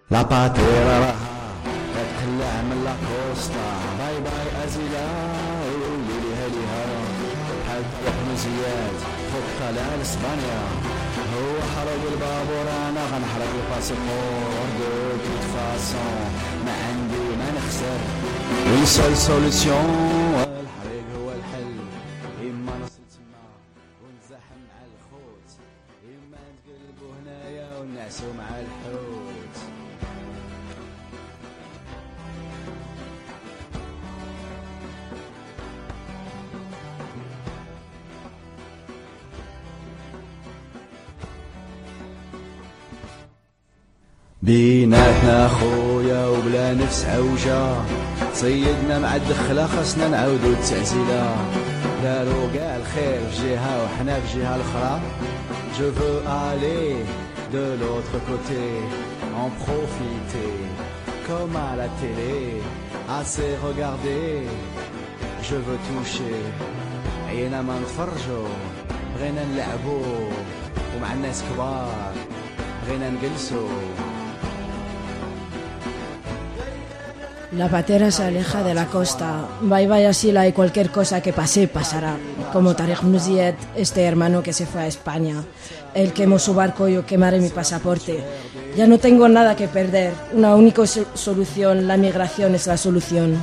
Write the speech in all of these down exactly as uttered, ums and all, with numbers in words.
لا باتيرا راها تقلع من لاكوستا باي باي ازيلا وليلي هاليها بحال طريق زياد فوق طالع لاسبانيا هو حرق البابور انا غنحرق الباسيبور دو توت فاسون ما عندي ما نخسر والسول سوليسيون الحريق هو الحل اما نصل تما ونزاحم مع الخوت اما نتقلبو هنايا ونعسو مع الحوت بيناتنا خويا وبلا نفس عوجة صيدنا مع الدخلة خاصنا نعاودو التعزيلة دارو كاع الخير في جهة وحنا في جهة الأخرى Je veux aller de l'autre côté en profiter comme à la télé assez regarder Je veux toucher عينا ما نتفرجو بغينا نلعبو ومع الناس كبار بغينا نجلسو La patera se aleja de la costa. Bye bye Asila y cualquier cosa que pase pasará. Como Tariq Muziet, este hermano que se fue a España. Él quemó su barco y yo quemaré mi pasaporte. Ya no tengo nada que perder. Una única so- solución, la migración es la solución.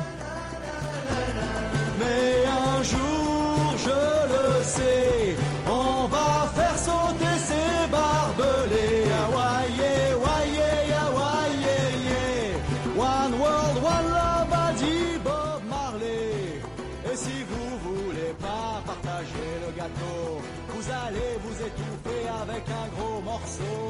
Vous allez vous étouffer avec un gros morceau.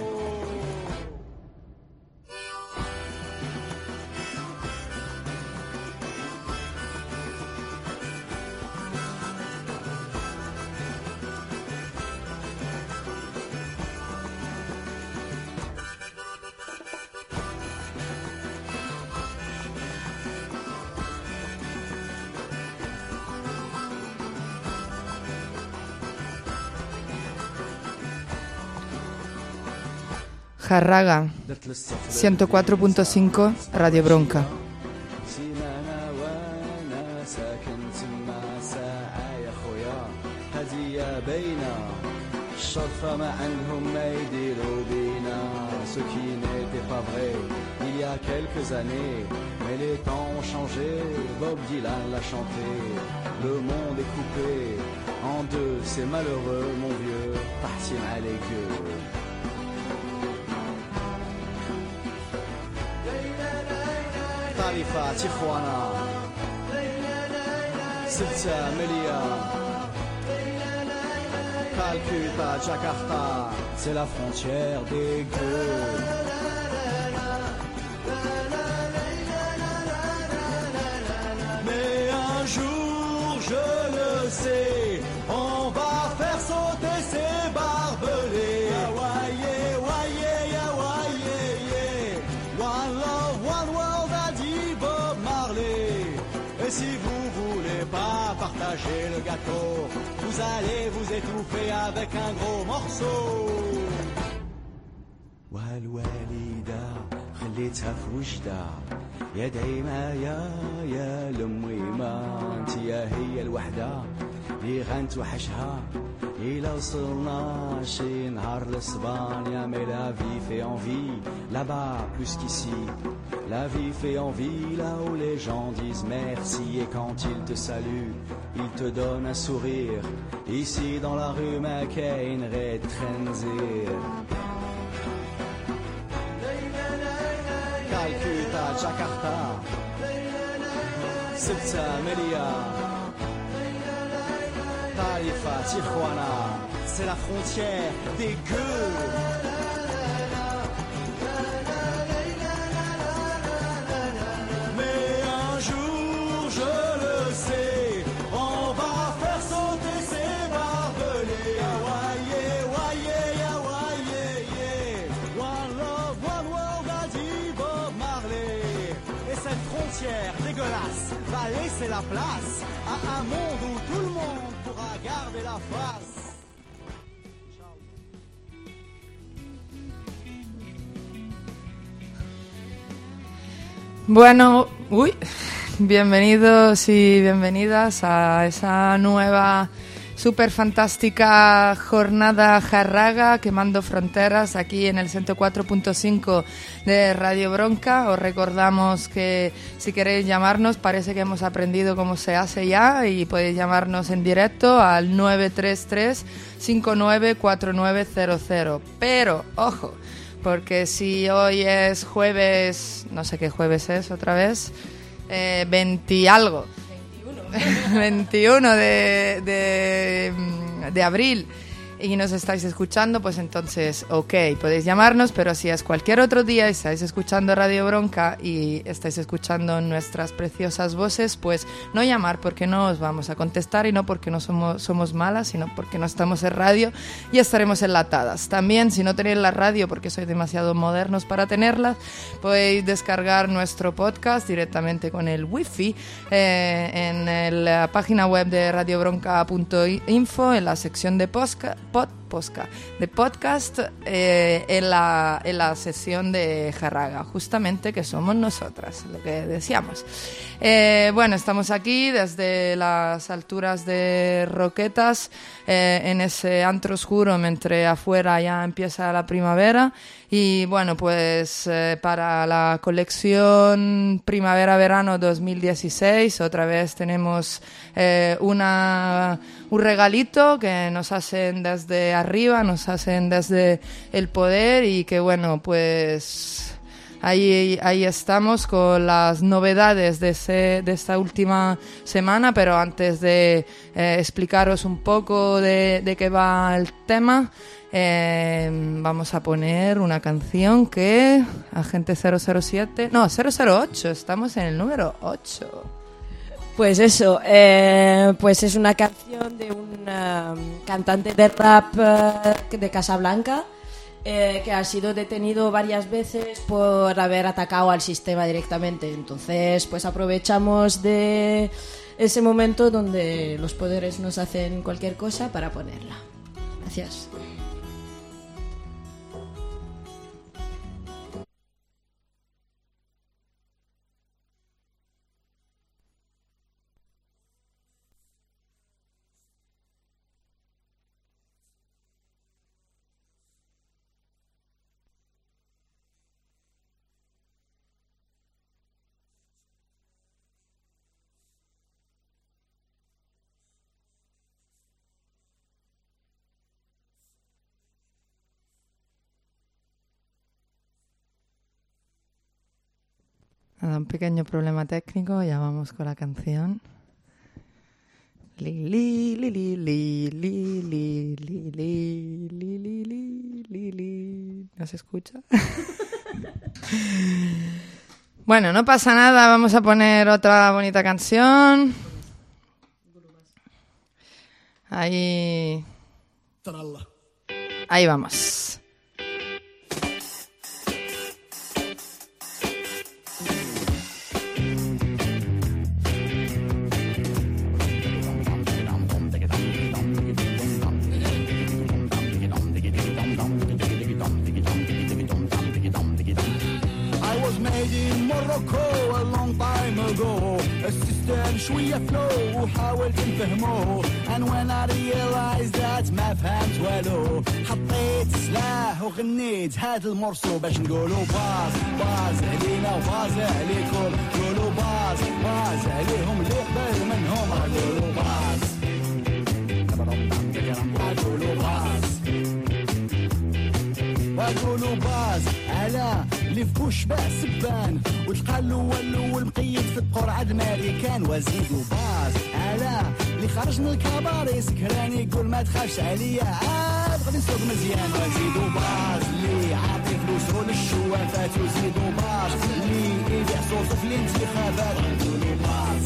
Jarraga, ciento cuatro punto cinco, Radio Bronca. الشرطة ما عندهم ما يديروا بينا ce qui n'était pas vrai il y a quelques années mais les temps ont changé Bob Dylan l'a chanté le monde est coupé en deux c'est malheureux mon vieux parti مع les gueux طريفة تيخوانا ستة مليار Calcutta, Jakarta, c'est la frontière des gueux. Mais un jour, je le sais, on va faire sauter ces barbelés. Yawaye, waye, yawaye, yeah. One love, one world, a dit Bob Marley. Et si vous voulez pas partager le gâteau, vous allez vous étouffer avec un gros morceau. والوالدة خليتها في وجدة يا دايما يا يا الأميمة انت يا هي الوحدة اللي غنتوحشها إلا وصلنا شي نهار لإسبانيا mais la vie fait envie là-bas plus qu'ici La vie fait envie là où les gens disent merci et quand ils te saluent, ils te donnent un sourire. Ici dans la rue McCain Red Trenzir. Calcutta, Jakarta, ستة مليار. Tarifa, Tijuana, c'est la frontière des gueux. Dégueulasse va laisser la place à un monde où tout le monde pourra garder la face. Bueno, uy, bienvenidos y bienvenidas a esa nueva súper fantástica jornada jarraga quemando fronteras aquí en el ciento cuatro punto cinco de Radio Bronca. Os recordamos que si queréis llamarnos, parece que hemos aprendido cómo se hace ya y podéis llamarnos en directo al nueve tres tres, cinco nueve cuatro nueve cero cero. Pero, ojo, porque si hoy es jueves, no sé qué jueves es otra vez, eh, veinte algo, veintiuno de, de, de abril y nos estáis escuchando, pues entonces, ok, podéis llamarnos, pero si es cualquier otro día y estáis escuchando Radio Bronca y estáis escuchando nuestras preciosas voces, pues no llamar porque no os vamos a contestar y no porque no somos, somos malas, sino porque no estamos en radio y estaremos enlatadas. También, si no tenéis la radio porque sois demasiado modernos para tenerla, podéis descargar nuestro podcast directamente con el wifi eh, en la página web de radiobronca punto info, en la sección de podcast. Pod, posca, de podcast eh, en, la, en la sesión de Jarraga, justamente que somos nosotras, lo que decíamos. Eh, bueno, estamos aquí desde las alturas de Roquetas, eh, en ese antro oscuro, mientras afuera ya empieza la primavera. Y bueno, pues eh, para la colección Primavera-Verano dos mil dieciséis, otra vez tenemos eh, una, un regalito que nos hacen desde arriba, nos hacen desde el poder y que bueno, pues ahí, ahí estamos con las novedades de, ese, de esta última semana, pero antes de eh, explicaros un poco de, de qué va el tema, Eh, vamos a poner una canción que Agente cero cero siete, no, cero cero ocho, estamos en el número ocho. Pues eso, eh, pues es una canción de un um, cantante de rap uh, de Casablanca eh, que ha sido detenido varias veces por haber atacado al sistema directamente. Entonces, pues aprovechamos de ese momento donde los poderes nos hacen cualquier cosa para ponerla. Gracias. Nada, un pequeño problema técnico, ya vamos con la canción. Li li li li li li li li li li li li li li. ¿No se escucha? Bueno, no pasa nada, vamos a poner otra bonita canción. Ahí. Ahí vamos. a long time ago. السيستم شوية فلو وحاولت نفهمه. And when I realized that ما فهمت والو حطيت سلاح وغنيت هاد المرسو باش نقولو باز باز علينا وباز عليكم. قولوا باز باز عليهم اللي قبل منهم قولوا باز قولوا باز وقولوا باز على اللي في بوش باع سبان وتلقى الاول الاول مقيد في القرعه الامريكان وزيدوا باز على اللي خرج من الكباري سكران يقول ما تخافش عليا عاد غادي نسوق مزيان وزيدوا باز اللي عاطي فلوسه للشوافات وزيدوا باز اللي يبيع صوته في الانتخابات وقولوا باز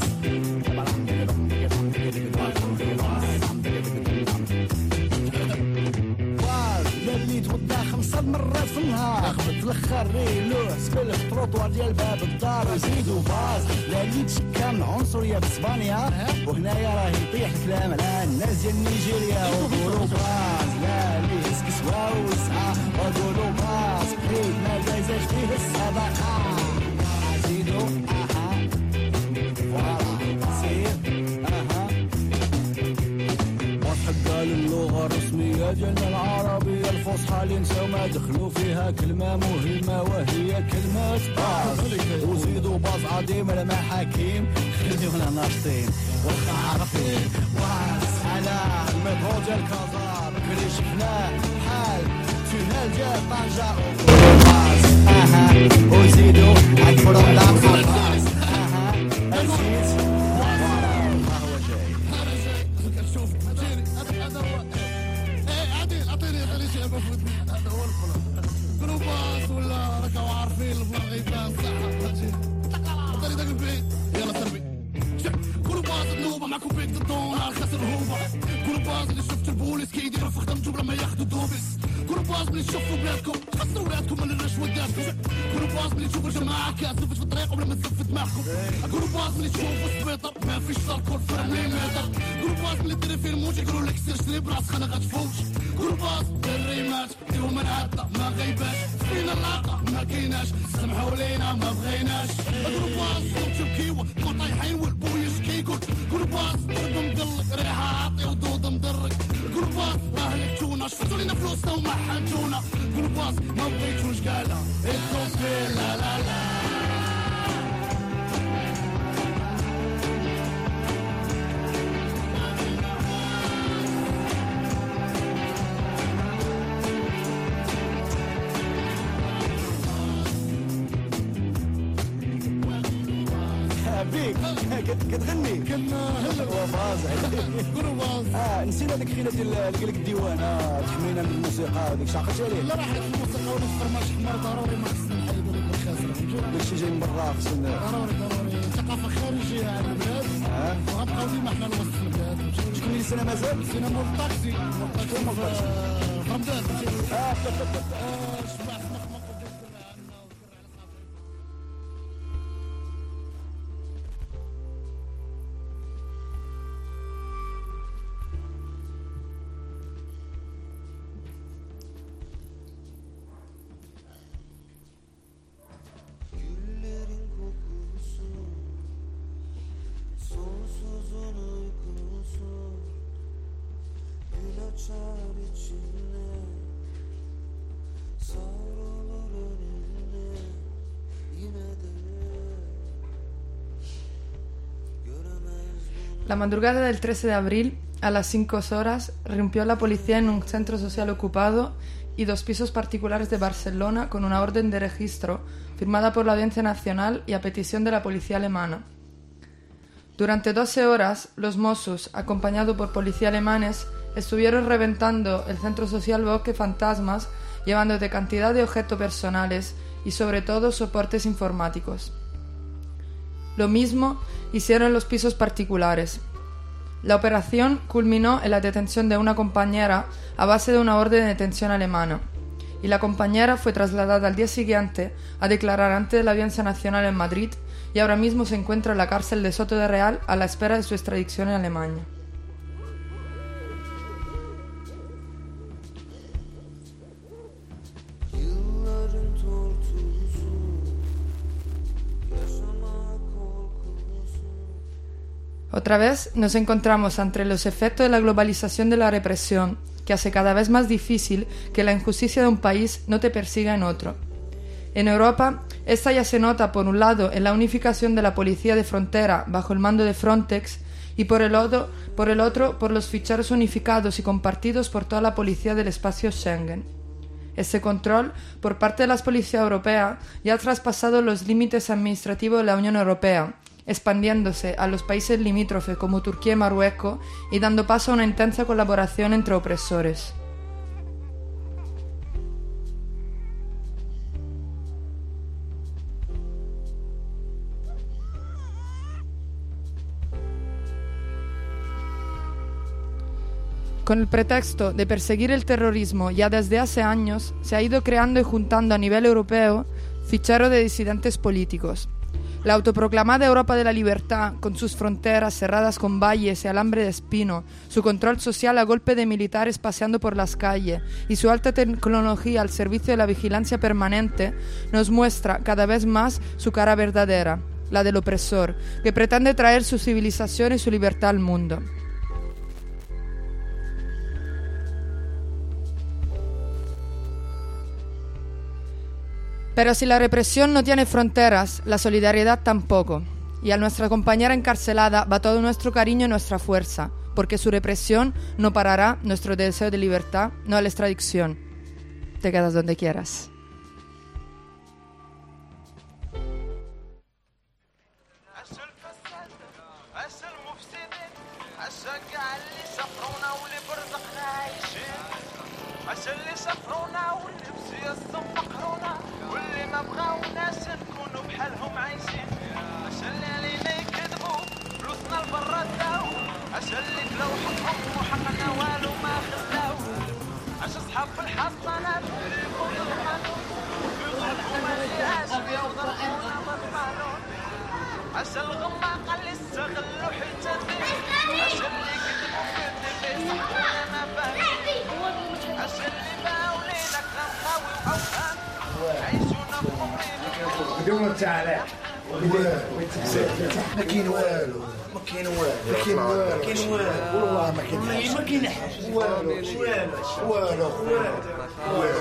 اللي توضى خمسة مرات في النهار خبط الاخر ريلو سبل في التروطوار ديال باب الدار زيدو باز لا اللي تشكى من عنصريه في اسبانيا وهنايا راه يطيح الكلام على الناس ديال نيجيريا وقولوا باز لا اللي يسكس وسعى وقولوا باز حيد ما جازاش فيه الصدقه زيدو ديالنا العربية الفصحى اللي نساو ما دخلوا فيها كلمة مهمة وهي كلمة باز. وزيدوا باز عظيم المحاكم خليونا ناشطين واخا عارفين باز على المترو ديال كازا بكري شفناه بحال تونيل ديال طنجة باز. اها وزيدوا عكفروا على باز. اها نسيت جروباس ولا راكو عارفين البلاغ يبان صح عطيني داك البيت يلا سربي جروباس النوبه معكم بيك الدون على خسر الهوبه جروباس اللي شفت البوليس كيديروا في خدمتهم لما ياخذوا دوبس جروباس اللي تشوفوا بلادكم خسروا ولادكم من الرشوه ديالكم جروباس اللي تشوفوا الجماعه كاسف في الطريق قبل ما تزف دماغكم جروباس اللي تشوفوا السبيطر ما فيش الكل في المليمتر جروباس اللي ديري في الموت يقولوا لك سير شري براس خلينا غتفوت جروباس الريمات ديروا من عطا ما غيباش فينا العطا ما كايناش سمحوا لينا ما بغيناش جروباس صوت الكيوه ما طايحين والبويش كيقول جروباس ضرب مدلك ريحه عاطي ودود مدرك جروباس راه لكتونا شفتوا لينا فلوسنا وما حنتونا جروباس ما بغيتوش كالا الكوفي لا لا لا بيك كتغني كنا هلا وفاز جروباس اه نسينا ديك خينا ديال اللي قال لك الديوان اه تحمينا من الموسيقى هذيك شاقت عليه لا راه حيت الموسيقى ولا الفرماش حمار ضروري ما خصنا نحيدو ديك الخاسر داكشي جاي من برا خصنا ضروري ضروري ثقافه خارجيه على البلاد اه وغنبقاو ديما حنا الوسط في البلاد شكون اللي سنه مازال مشينا مول الطاكسي مول الطاكسي مول الطاكسي في رمضان اه شبعت نخمق La madrugada del trece de abril, a las cinco horas, irrumpió la policía en un centro social ocupado y dos pisos particulares de Barcelona con una orden de registro firmada por la Audiencia Nacional y a petición de la policía alemana. Durante doce horas, los Mossos, acompañados por policías alemanes, estuvieron reventando el centro social Bosque Fantasmas, llevándote cantidad de objetos personales y sobre todo soportes informáticos. Lo mismo hicieron los pisos particulares. La operación culminó en la detención de una compañera a base de una orden de detención alemana, y la compañera fue trasladada al día siguiente a declarar ante la Audiencia Nacional en Madrid y ahora mismo se encuentra en la cárcel de Soto de Real a la espera de su extradición en Alemania. Otra vez nos encontramos ante los efectos de la globalización de la represión, que hace cada vez más difícil que la injusticia de un país no te persiga en otro. En Europa, esta ya se nota por un lado en la unificación de la policía de frontera bajo el mando de Frontex y por el otro por, el otro, por los ficheros unificados y compartidos por toda la policía del espacio Schengen. Este control por parte de las policías europeas ya ha traspasado los límites administrativos de la Unión Europea, expandiéndose a los países limítrofes como Turquía y Marruecos y dando paso a una intensa colaboración entre opresores. Con el pretexto de perseguir el terrorismo ya desde hace años, se ha ido creando y juntando a nivel europeo ficheros de disidentes políticos. La autoproclamada Europa de la Libertad, con sus fronteras cerradas con valles y alambre de espino, su control social a golpe de militares paseando por las calles y su alta tecnología al servicio de la vigilancia permanente, nos muestra cada vez más su cara verdadera, la del opresor, que pretende traer su civilización y su libertad al mundo. Pero si la represión no tiene fronteras, la solidaridad tampoco. Y a nuestra compañera encarcelada va todo nuestro cariño y nuestra fuerza, porque su represión no parará nuestro deseo de libertad, no a la extradición. Te quedas donde quieras. بدون تعالى ما كاين والو ما كاين والو ما كاين والو ما كاين والو والله ما كاين ما كاين والو والو والو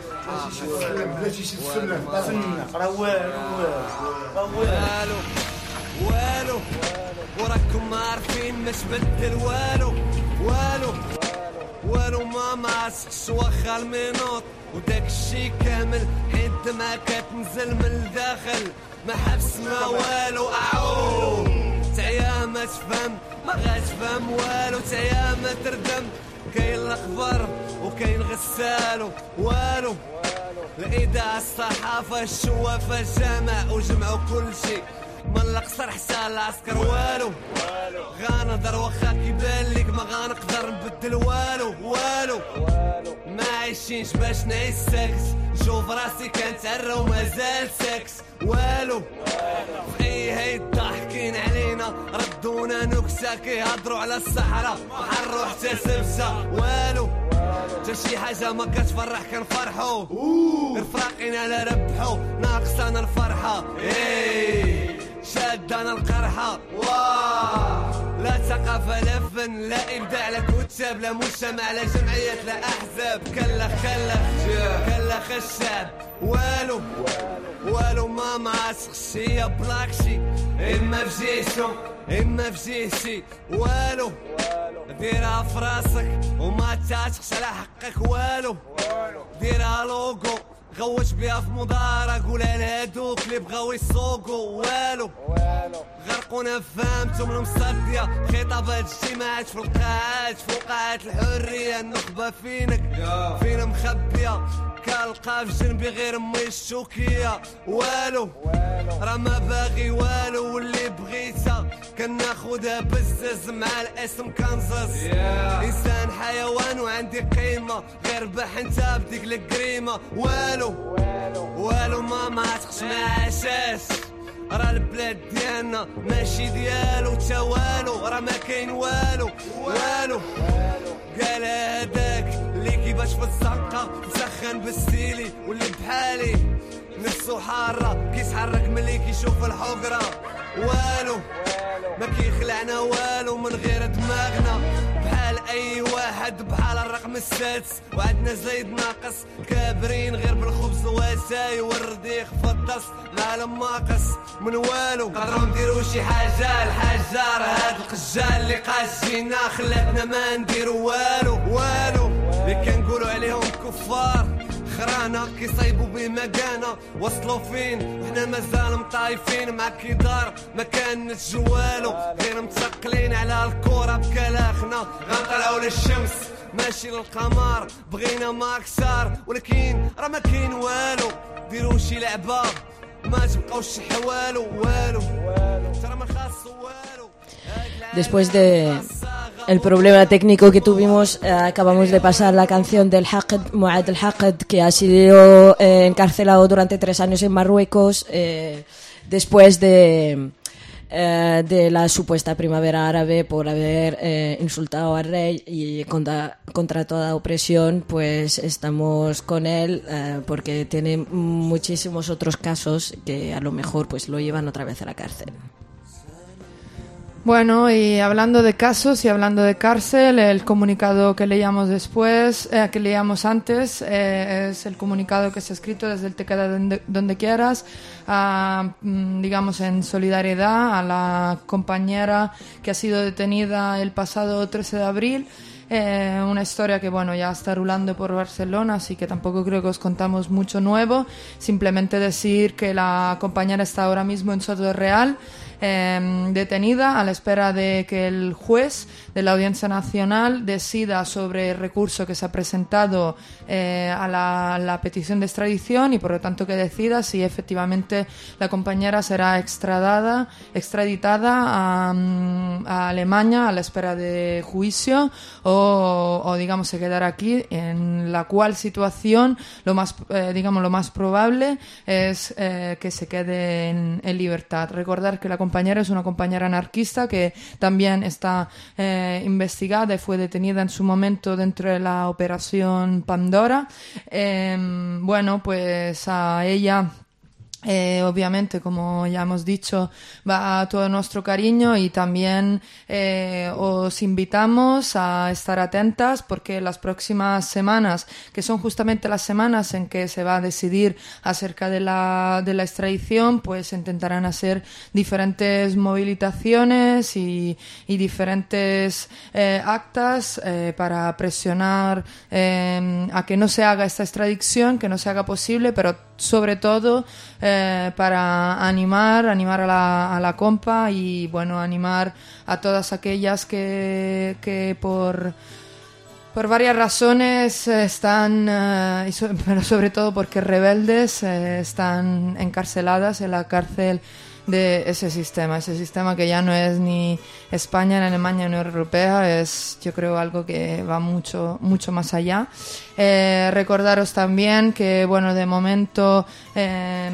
بلاتي شي تسلم راه والو والو والو وراكم عارفين مش بدل والو والو والو ما معسكش واخا المنوط وداك الشي كامل حيت ما كتنزل من الداخل ما حبس ما والو اعو تعيا ما تفهم ما غاتفهم والو تعيا ما تردم كاين الاخبار وكاين غسالو والو الاذاعه الصحافه الشوافه الجامع وجمعوا كل شي من القصر حتى العسكر والو غنهضر واخا كيبان ليك ما غنقدر نبدل والو والو ما عايشينش باش نعيش ساكس نشوف راسي كنتعرى ومازال ساكس والو في اي هيد ضاحكين علينا ردونا نكسه كيهضروا على الصحراء وحروا حتى سبسه والو تا شي حاجه ما كتفرح كنفرحوا رفاقينا لا ربحوا ناقصانا الفرحه اي شادانا القرحه واه لا ثقافه لا فن لا ابداع لا كتاب لا مجتمع لا جمعيات لا احزاب كلا خلا كلا خشاب والو والو ما معسقش هي بلاكشي اما بجيشو اما بجيشي والو ديرها في راسك وما تعشقش على حقك والو ديرها لوغو غوش بيها في مدارة قولها لهادوك اللي بغاو يسوقو والو غرقونا فهمتم المصدية خطابات اجتماعات في القاعات فوقعات الحرية النخبة فينك فينا مخبية كالقى في جنبي غير امي الشوكية والو راه ما باغي والو واللي بغيتها كناخدها بزز مع الاسم كنزز انسان حيوان وعندي قيمة غير بح انت بديك الكريمة والو والو ما معتقش ما عاشاش راه البلاد ديالنا ماشي ديالو تا والو راه ما كاين والو والو قال هذاك اللي كيباش في الزنقه مسخن بالسيلي واللي بحالي نفسو حاره كيتحرك ملي كيشوف الحقره والو ما كيخلعنا والو من غير دماغنا بحال اي واحد بحال الرقم السادس وعندنا زايد ناقص كابرين غير بالخبز واساي والرديخ فالدس العالم ناقص من والو قدروا نديروا شي حاجه الحاجه راه هاد القجال اللي قاسينا خلاتنا ما نديروا والو والو اللي كنقولوا عليهم كفار خرانا كيصايبوا بمكانه وصلوا فين وحنا مازال مطايفين مع كيدار ما كان نتجوالو غير متثقلين على الكره بكلاخنا غنطلعوا للشمس ماشي للقمر بغينا ما اكثر ولكن راه ما كاين والو ديروا شي لعبه ما تبقاوش حوالو والو ترى ما خاص والو. Después de el problema técnico que tuvimos, eh, acabamos de pasar la canción del Haqed, Muad el-Haqed, que ha sido eh, encarcelado durante tres años en Marruecos eh, después de, eh, de la supuesta primavera árabe por haber eh, insultado al rey y contra, contra toda opresión. Pues estamos con él eh, porque tiene muchísimos otros casos que a lo mejor pues lo llevan otra vez a la cárcel. Bueno, y hablando de casos y hablando de cárcel, el comunicado que leíamos después, eh, que leíamos antes, eh, es el comunicado que se ha escrito desde el Te queda donde, donde quieras, a, digamos en solidaridad a la compañera que ha sido detenida el pasado trece de abril. Eh, una historia que bueno ya está rulando por Barcelona, así que tampoco creo que os contamos mucho nuevo. Simplemente decir que la compañera está ahora mismo en Soto Real, eh, detenida a la espera de que el juez de la Audiencia Nacional decida sobre el recurso que se ha presentado eh, a la, la petición de extradición y por lo tanto que decida si efectivamente la compañera será extradada, extraditada a, a Alemania a la espera de juicio o, o digamos se quedará aquí, en la cual situación lo más eh, digamos lo más probable es eh, que se quede en, en libertad. Recordar que la compañera es una compañera anarquista que también está eh, investigada y fue detenida en su momento dentro de la operación Pandora. Eh, bueno, pues a ella Eh, obviamente, como ya hemos dicho, va todo nuestro cariño y también eh, os invitamos a estar atentas porque las próximas semanas, que son justamente las semanas en que se va a decidir acerca de la, de la extradición, pues intentarán hacer diferentes movilizaciones y, y diferentes eh, actas eh, para presionar eh, a que no se haga esta extradición, que no se haga posible, pero sobre todo eh, para animar, animar a la, a la compa y bueno, animar a todas aquellas que, que por, por varias razones están, eh, y so, pero sobre todo porque rebeldes, eh, están encarceladas en la cárcel de ese sistema, ese sistema que ya no es ni España, ni Alemania, ni Unión Europea, es yo creo algo que va mucho, mucho más allá. Eh, recordaros también que bueno, de momento eh,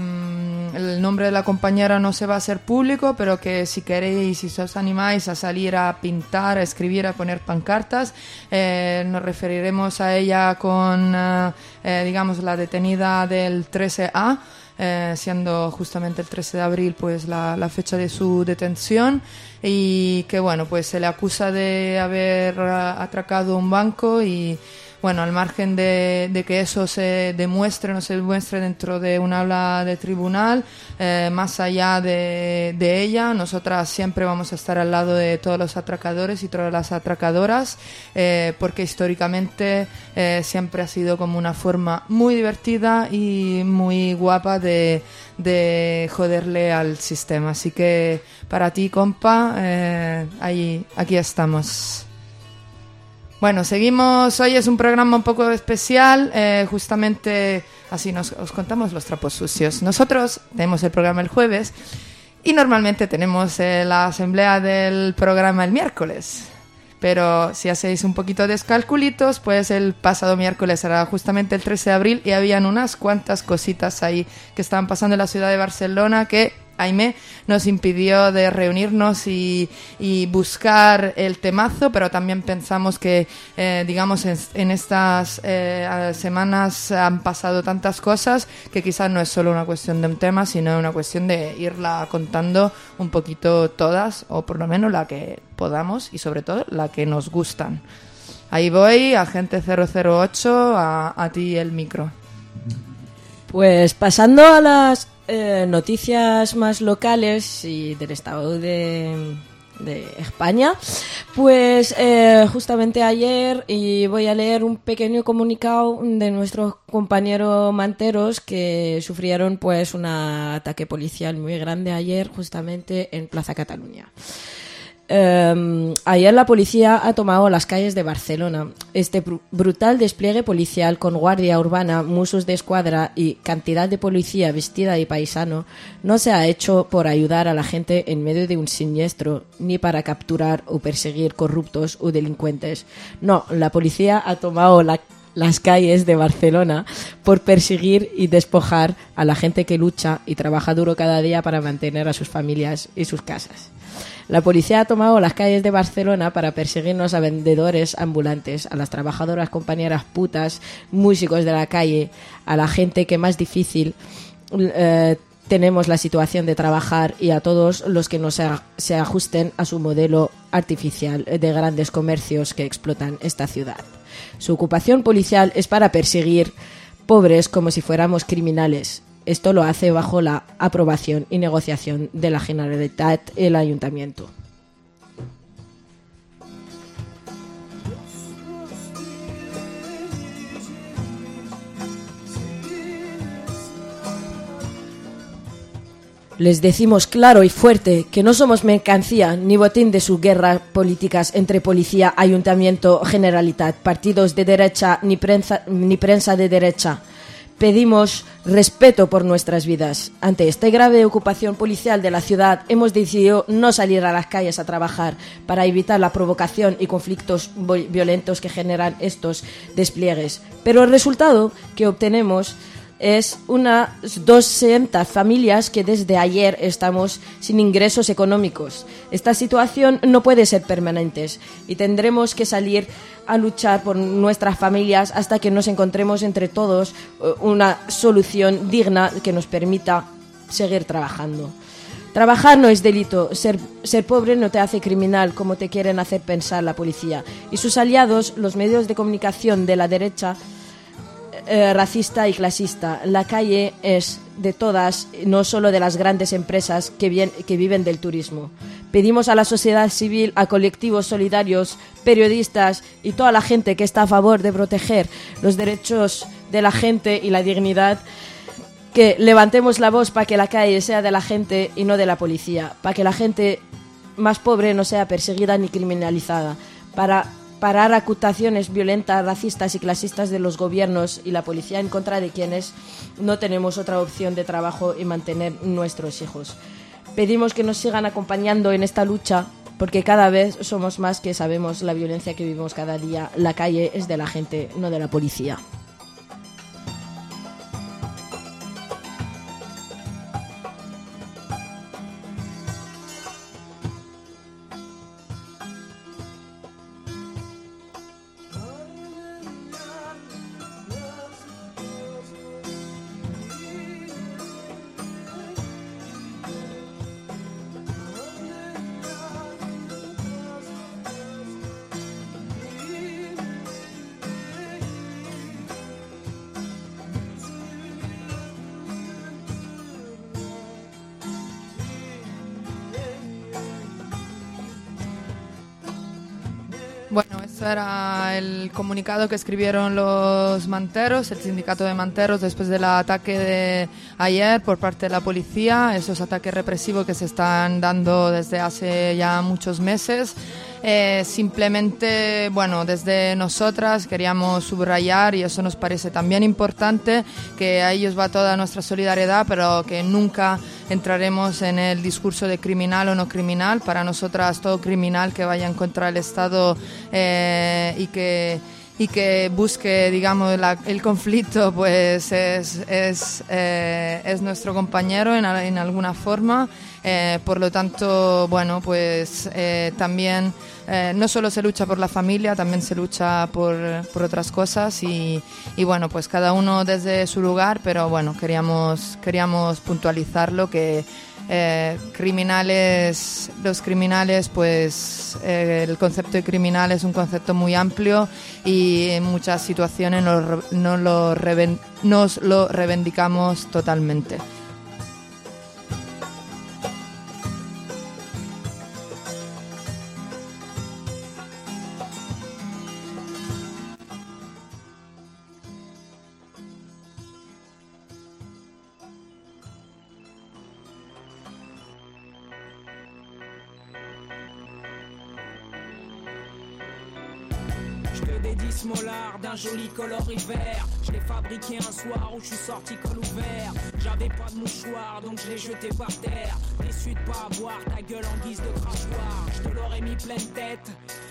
el nombre de la compañera no se va a hacer público, pero que si queréis, si os animáis a salir a pintar, a escribir, a poner pancartas, eh, nos referiremos a ella con eh, eh, digamos la detenida del trece A, Eh, siendo justamente el trece de abril pues la, la fecha de su detención y que bueno pues se le acusa de haber uh, atracado un banco y bueno, al margen de, de que eso se demuestre o no se demuestre dentro de un aula de tribunal, eh, más allá de, de ella, nosotras siempre vamos a estar al lado de todos los atracadores y todas las atracadoras, eh, porque históricamente eh, siempre ha sido como una forma muy divertida y muy guapa de, de joderle al sistema. Así que para ti, compa, eh, ahí, aquí estamos. Bueno, seguimos. Hoy es un programa un poco especial, eh, justamente así nos, os contamos los trapos sucios. Nosotros tenemos el programa el jueves y normalmente tenemos eh, la asamblea del programa el miércoles. Pero si hacéis un poquito de calculitos, pues el pasado miércoles era justamente el trece de abril y habían unas cuantas cositas ahí que estaban pasando en la ciudad de Barcelona que Aimé nos impidió de reunirnos y, y buscar el temazo, pero también pensamos que, eh, digamos, en, en estas eh, semanas han pasado tantas cosas que quizás no es solo una cuestión de un tema, sino una cuestión de irla contando un poquito todas, o por lo menos la que podamos y sobre todo la que nos gustan. Ahí voy, agente cero cero ocho, a, a ti el micro. Pues pasando a las eh, noticias más locales y del estado de, de España, pues eh, justamente ayer, y voy a leer un pequeño comunicado de nuestros compañeros manteros que sufrieron pues un ataque policial muy grande ayer justamente en Plaza Cataluña. Eh, ayer la policía ha tomado las calles de Barcelona. Este br- brutal despliegue policial con guardia urbana, musos de escuadra y cantidad de policía vestida de paisano no se ha hecho por ayudar a la gente en medio de un siniestro, ni para capturar o perseguir corruptos o delincuentes. No, la policía ha tomado la las calles de Barcelona por perseguir y despojar a la gente que lucha y trabaja duro cada día para mantener a sus familias y sus casas. La policía ha tomado las calles de Barcelona para perseguirnos a vendedores ambulantes, a las trabajadoras compañeras putas, músicos de la calle, a la gente que más difícil eh, tenemos la situación de trabajar y a todos los que no se, se ajusten a su modelo artificial de grandes comercios que explotan esta ciudad. Su ocupación policial es para perseguir pobres como si fuéramos criminales. Esto lo hace bajo la aprobación y negociación de la Generalitat y el Ayuntamiento. Les decimos claro y fuerte que no somos mercancía ni botín de sus guerras políticas entre policía, ayuntamiento, Generalitat, partidos de derecha ni prensa, ni prensa de derecha. Pedimos respeto por nuestras vidas. Ante esta grave ocupación policial de la ciudad, hemos decidido no salir a las calles a trabajar para evitar la provocación y conflictos violentos que generan estos despliegues. Pero el resultado que obtenemos es unas doscientas familias que desde ayer estamos sin ingresos económicos. Esta situación no puede ser permanente y tendremos que salir a luchar por nuestras familias hasta que nos encontremos entre todos una solución digna que nos permita seguir trabajando. Trabajar no es delito, ser, ser pobre no te hace criminal como te quieren hacer pensar la policía y sus aliados, los medios de comunicación de la derecha, Eh, racista y clasista. La calle es de todas, no solo de las grandes empresas que, bien, que viven del turismo. Pedimos a la sociedad civil, a colectivos solidarios, periodistas y toda la gente que está a favor de proteger los derechos de la gente y la dignidad, que levantemos la voz para que la calle sea de la gente y no de la policía, para que la gente más pobre no sea perseguida ni criminalizada, para parar acusaciones violentas, racistas y clasistas de los gobiernos y la policía en contra de quienes no tenemos otra opción de trabajo y mantener nuestros hijos. Pedimos que nos sigan acompañando en esta lucha porque cada vez somos más que sabemos la violencia que vivimos cada día. La calle es de la gente, no de la policía. Bueno, eso era el comunicado que escribieron los manteros, el sindicato de manteros, después del ataque de ayer por parte de la policía, esos ataques represivos que se están dando desde hace ya muchos meses. Eh, simplemente, bueno, desde nosotras queríamos subrayar, y eso nos parece también importante, que a ellos va toda nuestra solidaridad, pero que nunca entraremos en el discurso de criminal o no criminal. Para nosotras todo criminal que vaya en contra del Estado eh, y que y que busque, digamos, la, el conflicto, pues es, es, eh, es nuestro compañero en, en alguna forma. Eh, por lo tanto, bueno, pues eh, también eh, no solo se lucha por la familia, también se lucha por, por otras cosas y, y bueno, pues cada uno desde su lugar, pero bueno, queríamos, queríamos puntualizarlo que Eh, criminales, los criminales, pues eh, el concepto de criminal es un concepto muy amplio y en muchas situaciones no, no lo reven, nos lo reivindicamos totalmente. Mollard d'un joli coloris vert. Je l'ai fabriqué un soir où je suis sorti col ouvert. J'avais pas de mouchoir donc je l'ai jeté par terre. Déçu de pas avoir ta gueule en guise de crachoir. Je te l'aurais mis pleine tête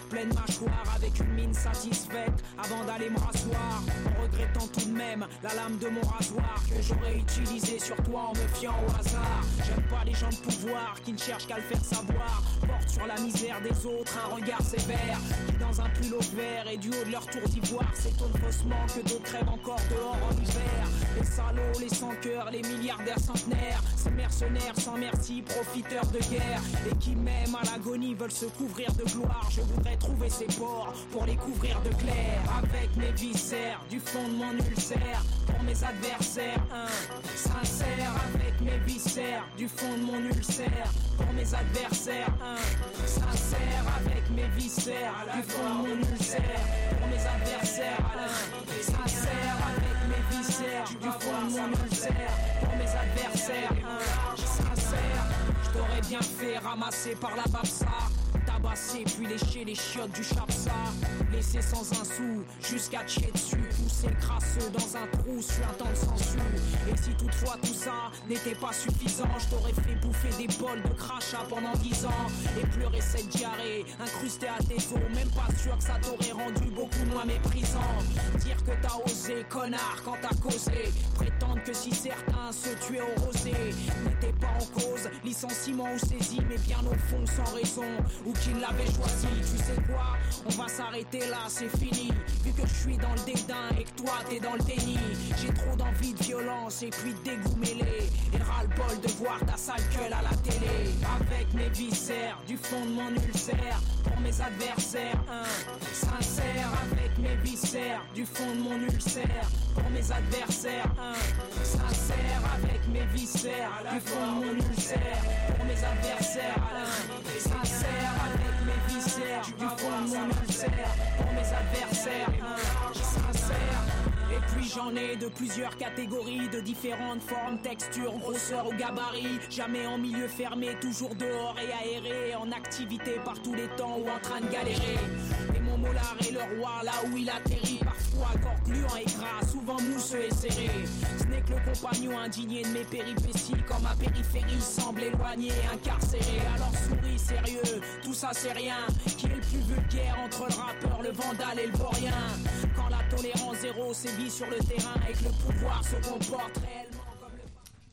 pleine mâchoire avec une mine satisfaite avant d'aller me rasseoir, en regrettant tout de même la lame de mon rasoir que j'aurais utilisé sur toi en me fiant au hasard. J'aime pas les gens de pouvoir qui ne cherchent qu'à le faire savoir, portent sur la misère des autres un regard sévère, qui dans un pull au vert et du haut de leur tour d'ivoire s'étonnent faussement que d'autres crèvent encore dehors en hiver. Les salauds, les sans-cœurs, les milliardaires centenaires, ces mercenaires sans merci, profiteurs de guerre, et qui même à l'agonie veulent se couvrir de gloire. Je voudrais trouver ces ports pour les couvrir de clair, avec mes viscères du fond de mon ulcère, pour mes adversaires, un sincère, avec mes viscères du fond de mon ulcère, pour mes adversaires, un sincère, avec mes viscères du fond de mon ulcère, pour mes adversaires, un sincère, avec mes viscères du fond de mon ulcère, pour mes adversaires, un sincère. Je t'aurais bien fait ramasser par la babsa, tabasser puis lécher les chiottes du chapsa, laisser sans un sou jusqu'à chier dessus, pousser le crasseux dans un trou sur un temps de censure. Et si toutefois tout ça n'était pas suffisant, je t'aurais fait bouffer des bols de crachat pendant dix ans et pleurer cette diarrhée incrustée à tes os. Même pas sûr que ça t'aurait rendu beaucoup moins méprisant. Dire que t'as osé, connard, quand t'as causé, prétendre que si certains se tuaient au rosé n'était pas en cause, licenciement ou saisie, mais bien au fond sans raison, ou qu'il l'avait choisi. Tu sais quoi, on va s'arrêter là, c'est fini, vu que je suis dans le dédain et que toi t'es dans le déni. J'ai trop d'envie de violence et puis de dégoût mêlé, et ras-le-bol de voir ta sale gueule à la télé. Avec mes viscères du fond de mon ulcère, pour mes adversaires, un sincère, avec mes viscères du fond de mon ulcère, pour mes adversaires, un sincère, avec mes viscères du fond de mon ulcère, pour mes adversaires, un sincère, avec mes viscères du fond de mon ulcère, pour mes adversaires, un sincère. Et puis j'en ai de plusieurs catégories, de différentes formes, textures, grosseur ou gabarit. Jamais en milieu fermé, toujours dehors et aéré, en activité par tous les temps ou en train de galérer. Et mon molar est le roi là où il atterrit, parfois corpulent et gras, souvent mousseux et serré. Ce n'est que le compagnon indigné de mes péripéties, quand ma périphérie semble éloignée, incarcérée. Alors souris sérieux, tout ça c'est rien. Qui est le plus vulgaire entre le rappeur, le vandale et le vaurien? Quand la tolérance zéro sévit sur le terrain et que le pouvoir se comporte réellement comme le...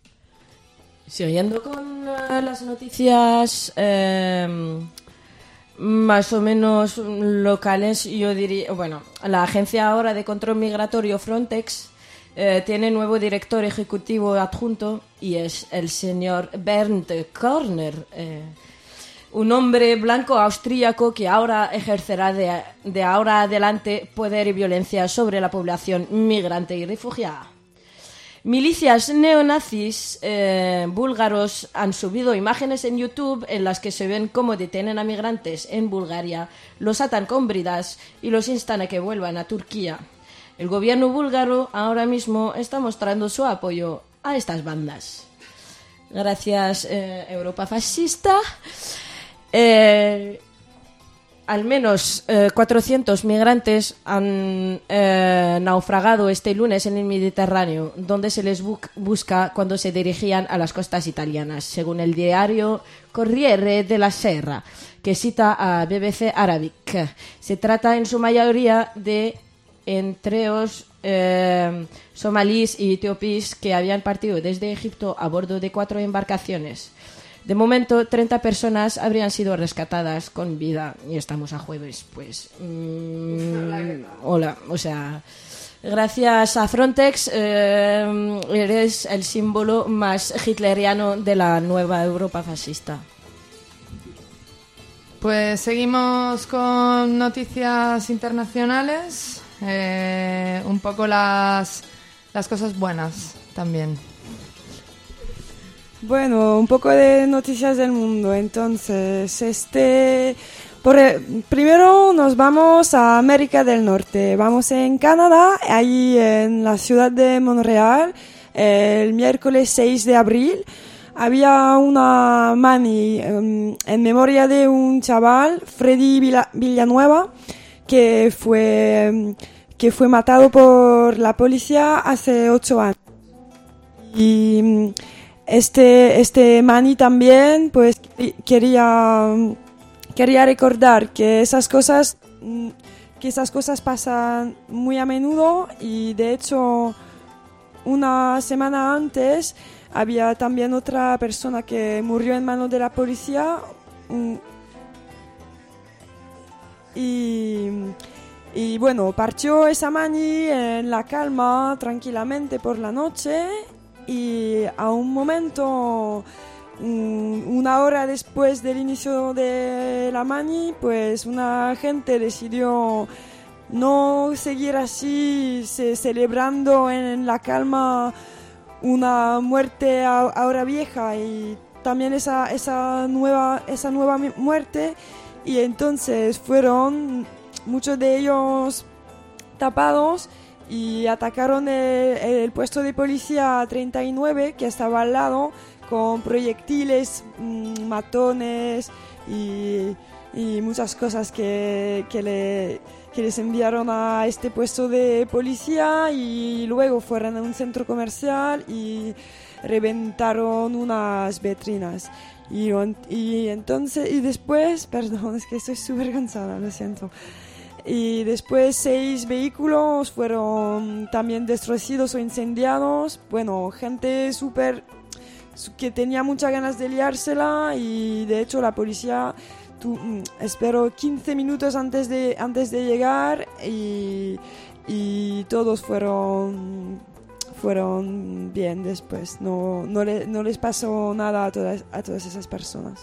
Siguiendo con uh, las noticias eh, más o menos locales, yo diría, bueno, la agencia ahora de control migratorio Frontex eh, tiene nuevo director ejecutivo adjunto y es el señor Bernd Körner, eh, un hombre blanco austríaco que ahora ejercerá de, de ahora adelante poder y violencia sobre la población migrante y refugiada. Milicias neonazis eh, búlgaros han subido imágenes en YouTube en las que se ven cómo detienen a migrantes en Bulgaria, los atan con bridas y los instan a que vuelvan a Turquía. El gobierno búlgaro ahora mismo está mostrando su apoyo a estas bandas. Gracias, eh, Europa fascista. Eh, al menos eh, cuatrocientos migrantes han eh, naufragado este lunes en el Mediterráneo, donde se les bu- busca cuando se dirigían a las costas italianas, según el diario Corriere della Sera, que cita a B B C Arabic. Se trata en su mayoría de entreos eh, somalíes y etiopíes que habían partido desde Egipto a bordo de cuatro embarcaciones. De momento, treinta personas habrían sido rescatadas con vida y estamos a jueves, pues... Mmm, hola, o sea... Gracias a Frontex, eh, eres el símbolo más hitleriano de la nueva Europa fascista. Pues seguimos con noticias internacionales, eh, un poco las, las cosas buenas también. Bueno, un poco de noticias del mundo. Entonces, este, por el, primero nos vamos a América del Norte. Vamos en Canadá, ahí en la ciudad de Montreal, el miércoles seis de abril. Había una mani um, en memoria de un chaval, Freddy Villa, Villanueva, que fue, um, que fue matado por la policía hace ocho años. Y... Um, Este, este mani también pues quería, quería recordar que esas cosas que esas cosas pasan muy a menudo y de hecho una semana antes había también otra persona que murió en manos de la policía y, y bueno, partió esa mani en la calma, tranquilamente por la noche y a un momento, una hora después del inicio de la mani, pues una gente decidió no seguir así, se, celebrando en la calma una muerte a, ahora vieja y también esa, esa, nueva, esa nueva muerte, y entonces fueron muchos de ellos tapados y atacaron el, el puesto de policía treinta y nueve que estaba al lado con proyectiles, mmm, matones y, y muchas cosas que, que, le, que les enviaron a este puesto de policía, y luego fueron a un centro comercial y reventaron unas vitrinas. Y, y entonces, y después, perdón, es que estoy súper cansada, lo siento. Y después seis vehículos fueron también destruidos o incendiados. Bueno, gente súper que tenía muchas ganas de liársela, y de hecho la policía tu, esperó quince minutos antes de, antes de llegar y, y todos fueron, fueron bien después. No, no, le, no les pasó nada a todas, a todas esas personas.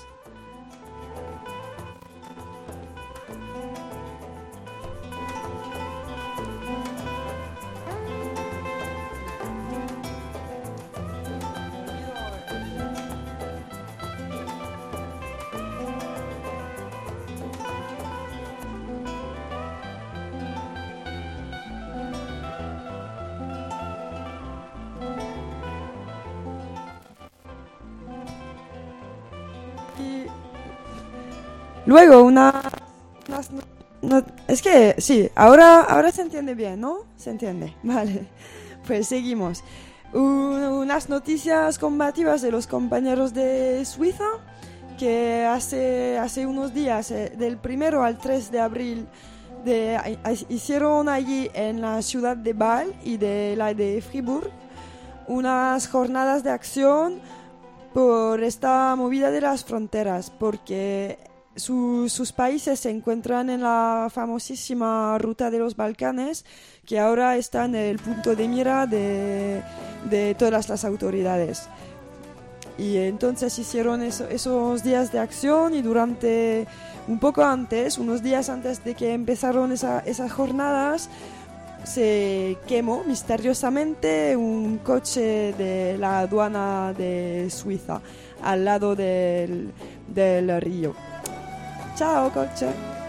Luego una, unas, no, es que sí, ahora, ahora se entiende bien, ¿no? Se entiende, vale. Pues seguimos. Un, unas noticias combativas de los compañeros de Suiza, que hace, hace unos días, eh, del primero al tres de abril, de, a, hicieron allí en la ciudad de Bâle y de la de Fribourg unas jornadas de acción por esta movida de las fronteras, porque Su, sus países se encuentran en la famosísima ruta de los Balcanes, que ahora está en el punto de mira de, de todas las autoridades. Y entonces hicieron eso, esos días de acción, y durante un poco antes, unos días antes de que empezaron esa, esas jornadas, se quemó misteriosamente un coche de la aduana de Suiza al lado del, del río. Chao, coche.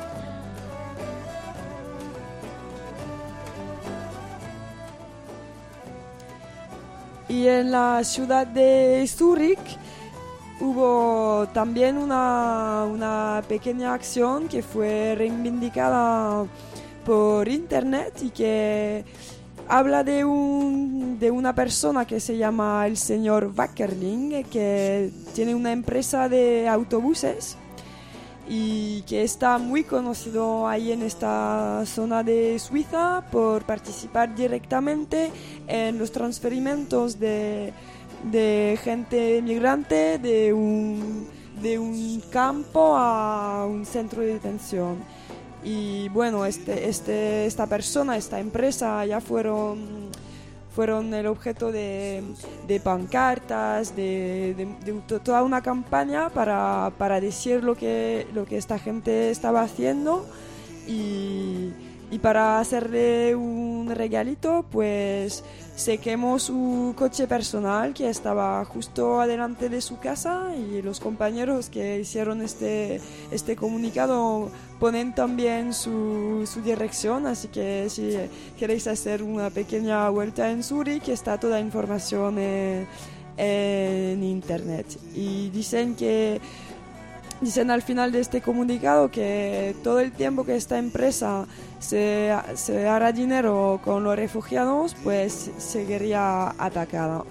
Y en la ciudad de Zúrich hubo también una, una pequeña acción que fue reivindicada por internet y que habla de, un, de una persona que se llama el señor Wackerling, que tiene una empresa de autobuses y que está muy conocido ahí en esta zona de Suiza por participar directamente en los transferimientos de, de gente migrante de un, de un campo a un centro de detención. Y bueno, este, este, esta persona, esta empresa ya fueron, fueron el objeto de, de pancartas, de, de, de toda una campaña para, para decir lo que, lo que esta gente estaba haciendo, y, y para hacerle un regalito pues se quemó su coche personal que estaba justo adelante de su casa, y los compañeros que hicieron este, este comunicado ponen también su, su dirección, así que si queréis hacer una pequeña vuelta en Zúrich, está toda la información en, en internet. Y dicen que dicen al final de este comunicado que todo el tiempo que esta empresa se, se hará dinero con los refugiados, pues seguiría atacada.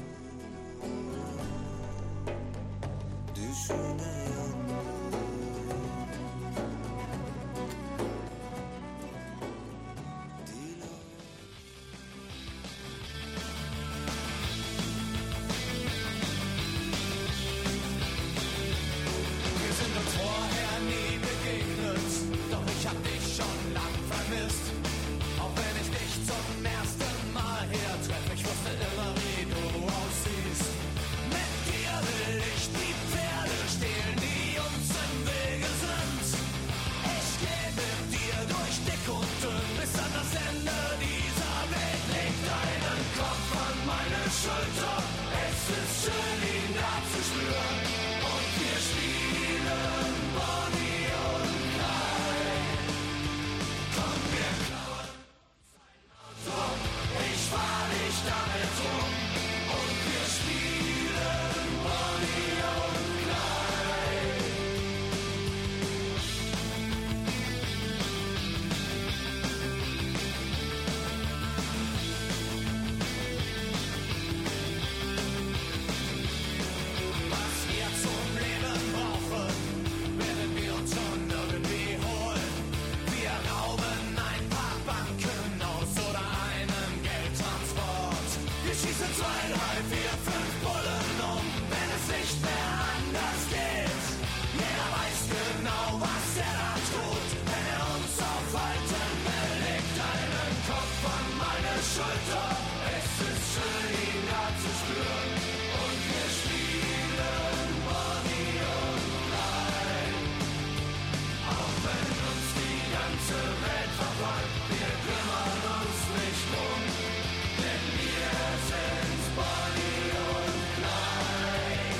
Schulter. Es ist schön, ihn da zu spüren. Und wir spielen Bonnie und Clyde. Komm, wir klauen sein Auto. Ich fahr dich damit rum. Und wir spielen Bonnie und Clyde. Was wir zum Leben brauchen, werden wir uns schon irgendwie holen. Wir rauben ein paar Banken aus oder einen Geldtransport. Wir schießen zwei, drei, vier, fünf Bullen um, wenn es nicht mehr anders geht. Jeder weiß genau, was er da tut, wenn er uns aufhalten will. Legt einen Kopf an meine Schulter. Es ist schön, ihn da zu spüren. Und wir spielen Bonnie und Clyde. Auch wenn uns die ganze Welt verfolgt, wir kümmern uns nicht drum. Denn wir sind Bonnie und Clyde.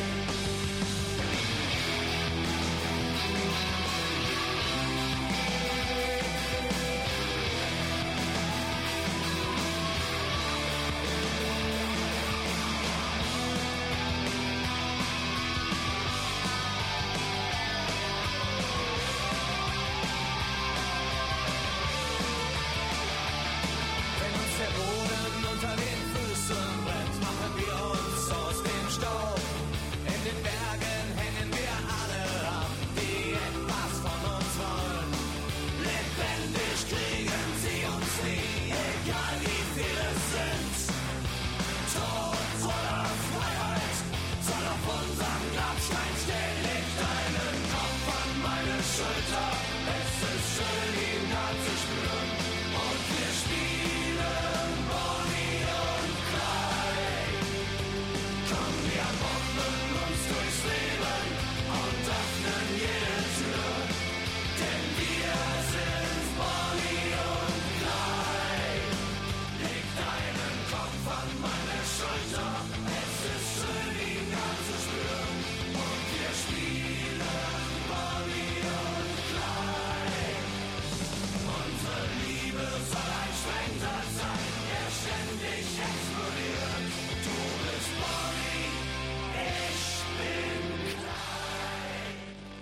Wenn uns der Boden unter den Füßen brennt, machen wir uns aus dem Staub. In den Bergen hängen wir alle ab, die etwas von uns wollen. Lebendig kriegen sie uns nie, egal wie viele es sind. Tod oder Freiheit soll auf unserem Grabstein stehen. Legt deinen Kopf an meine Schulter. Es ist schön, ihn da zu spüren. Und wir spielen Bonnie und Clyde. Komm, wir bomben uns durchs Leben und öffnen jede Tür. Denn wir sind Bonnie und Clyde. Leg deinen Kopf an meine Schulter. Es ist schön, ihn da zu spüren. Und wir spielen Bonnie und Clyde. Unsere Liebe soll ein Schwenker sein, der ständig explodiert. Du bist Bonnie, ich bin Clyde.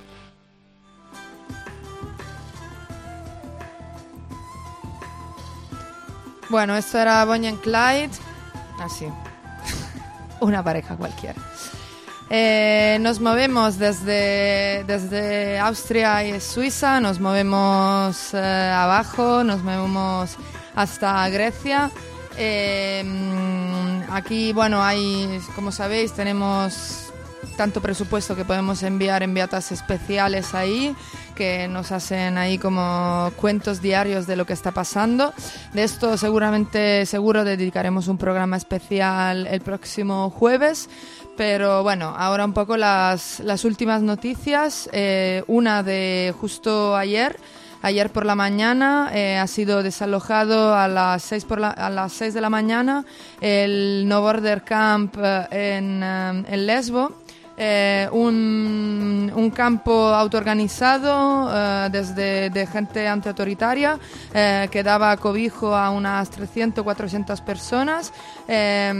Bueno, esto era Bonnie and Clyde. Así. Una pareja cualquiera. Eh, nos movemos desde, desde Austria y Suiza, nos movemos eh, abajo, nos movemos hasta Grecia. Eh, aquí, bueno, hay, como sabéis, tenemos tanto presupuesto que podemos enviar enviatas especiales ahí, que nos hacen ahí como cuentos diarios de lo que está pasando. De esto seguramente, seguro dedicaremos un programa especial el próximo jueves. Pero bueno, ahora un poco las, las últimas noticias. Eh, una de justo ayer. Ayer por la mañana eh, ha sido desalojado a las seis por la, a las seis de la mañana el No Border Camp eh, en, eh, en Lesbo. Eh, un, un campo autoorganizado eh, desde de gente antiautoritaria eh, que daba cobijo a unas trescientas, cuatrocientas personas. Eh,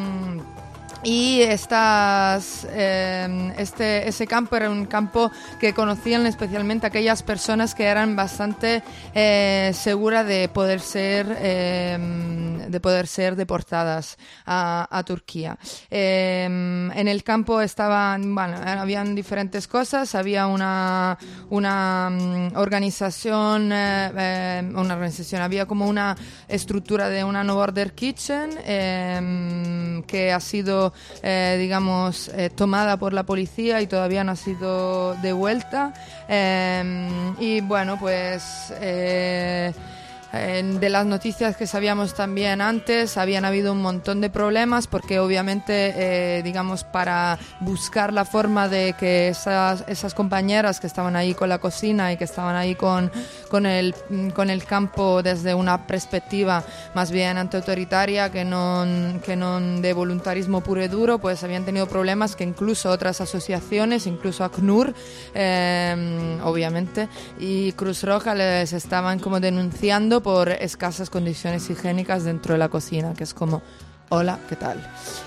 Y estas, eh, este, ese campo era un campo que conocían especialmente aquellas personas que eran bastante eh, seguras de poder ser eh, de poder ser deportadas a, a Turquía. Eh, en el campo estaban, bueno, habían diferentes cosas. Había una una um, organización, eh, eh, una organización. Había como una estructura de una No Border Kitchen eh, que ha sido Eh, digamos, eh, tomada por la policía y todavía no ha sido devuelta. Eh, y bueno, pues eh, Eh, de las noticias que sabíamos también antes, habían habido un montón de problemas porque obviamente, eh, digamos, para buscar la forma de que esas, esas compañeras que estaban ahí con la cocina y que estaban ahí con, con, el, con el campo desde una perspectiva más bien antiautoritaria que no, que no de voluntarismo puro y duro, pues habían tenido problemas que incluso otras asociaciones, incluso ACNUR, eh, obviamente, y Cruz Roja les estaban como denunciando por escasas condiciones higiénicas dentro de la cocina, que es como, hola, ¿qué tal?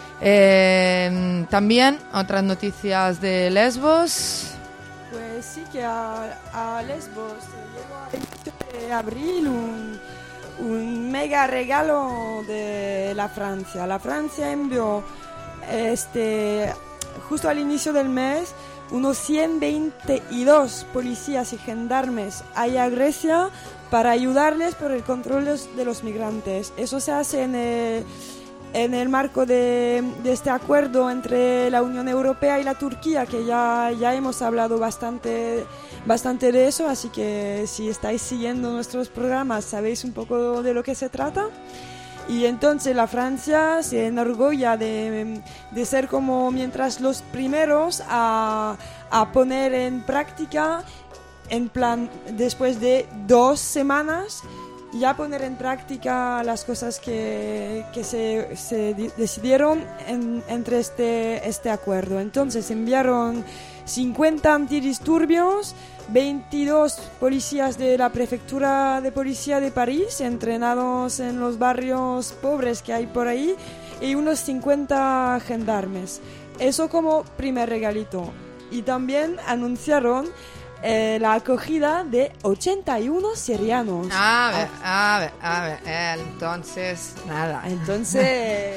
Eh, también otras noticias de Lesbos. Pues sí, que a, a Lesbos llegó a inicio de abril un, un mega regalo de la Francia. La Francia envió este, justo al inicio del mes unos ciento veintidós policías y gendarmes allá a Grecia para ayudarles por el control de los migrantes. Eso se hace en el, en el marco de, de este acuerdo entre la Unión Europea y la Turquía, que ya, ya hemos hablado bastante, bastante de eso, así que si estáis siguiendo nuestros programas sabéis un poco de lo que se trata. Y entonces la Francia se enorgulla de, de ser como mientras los primeros a, a poner en práctica, en plan, después de dos semanas, ya poner en práctica las cosas que, que se, se decidieron en, entre este, este acuerdo. Entonces enviaron cincuenta antidisturbios, veintidós policías de la prefectura de policía de París, entrenados en los barrios pobres que hay por ahí, y unos cincuenta gendarmes. Eso como primer regalito. Y también anunciaron Eh, la acogida de ochenta y uno sirianos. A ver, a ver, a ver, eh, entonces, nada. Entonces...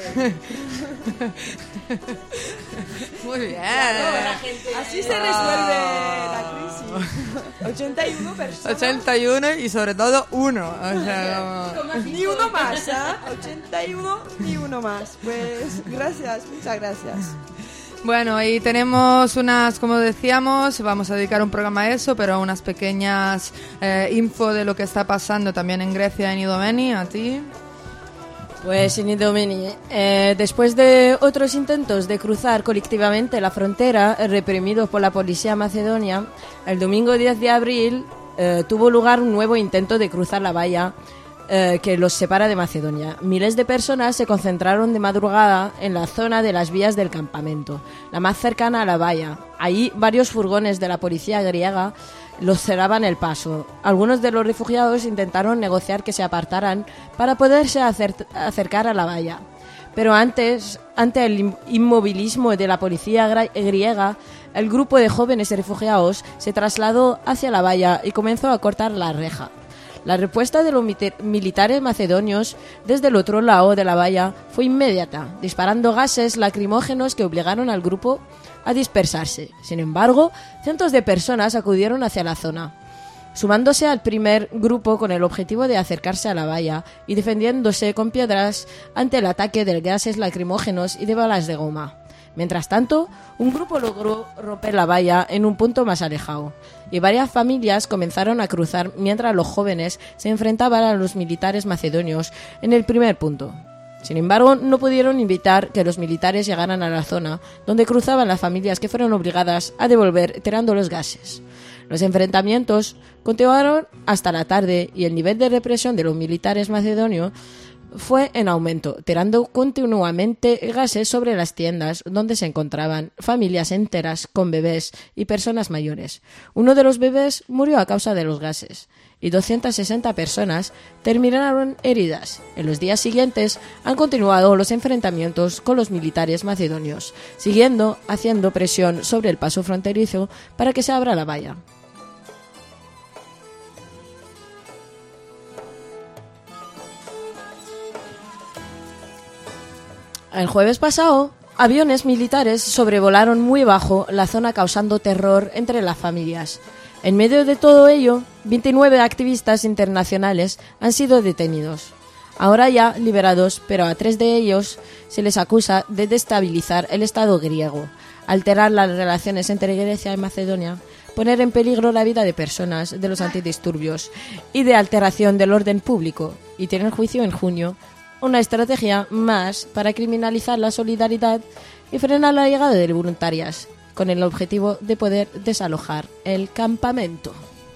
Muy bien. Claro, la gente... Así se resuelve la crisis. ochenta y uno personas. ochenta y uno y sobre todo uno. O sea, como... Ni uno más, ¿eh? ochenta y uno, ni uno más. Pues gracias, muchas gracias. Bueno, y tenemos unas, como decíamos, vamos a dedicar un programa a eso, pero unas pequeñas eh, info de lo que está pasando también en Grecia, en Idomeni. ¿A ti? Pues en Idomeni, eh, después de otros intentos de cruzar colectivamente la frontera, eh, reprimidos por la policía macedonia, el domingo diez de abril eh, tuvo lugar un nuevo intento de cruzar la valla Eh, que los separa de Macedonia. Miles de personas se concentraron de madrugada en la zona de las vías del campamento, la más cercana a la valla. Ahí varios furgones de la policía griega los cerraban el paso. Algunos de los refugiados intentaron negociar que se apartaran para poderse acer- acercar a la valla. Pero antes, ante el inmovilismo de la policía gra- griega, el grupo de jóvenes refugiados se trasladó hacia la valla y comenzó a cortar la reja. La respuesta de los militares macedonios desde el otro lado de la valla fue inmediata, disparando gases lacrimógenos que obligaron al grupo a dispersarse. Sin embargo, cientos de personas acudieron hacia la zona, sumándose al primer grupo con el objetivo de acercarse a la valla y defendiéndose con piedras ante el ataque de gases lacrimógenos y de balas de goma. Mientras tanto, un grupo logró romper la valla en un punto más alejado, y varias familias comenzaron a cruzar mientras los jóvenes se enfrentaban a los militares macedonios en el primer punto. Sin embargo, no pudieron evitar que los militares llegaran a la zona donde cruzaban las familias, que fueron obligadas a devolver tirando los gases. Los enfrentamientos continuaron hasta la tarde y el nivel de represión de los militares macedonios fue en aumento, tirando continuamente gases sobre las tiendas donde se encontraban familias enteras con bebés y personas mayores. Uno de los bebés murió a causa de los gases y doscientas sesenta personas terminaron heridas. En los días siguientes han continuado los enfrentamientos con los militares macedonios, siguiendo haciendo presión sobre el paso fronterizo para que se abra la valla. El jueves pasado, aviones militares sobrevolaron muy bajo la zona, causando terror entre las familias. En medio de todo ello, veintinueve activistas internacionales han sido detenidos. Ahora ya liberados, pero a tres de ellos se les acusa de destabilizar el Estado griego, alterar las relaciones entre Grecia y Macedonia, poner en peligro la vida de personas, de los antidisturbios y de alteración del orden público, y tienen juicio en junio. Una estrategia más para criminalizar la solidaridad y frenar la llegada de voluntarias, con el objetivo de poder desalojar el campamento.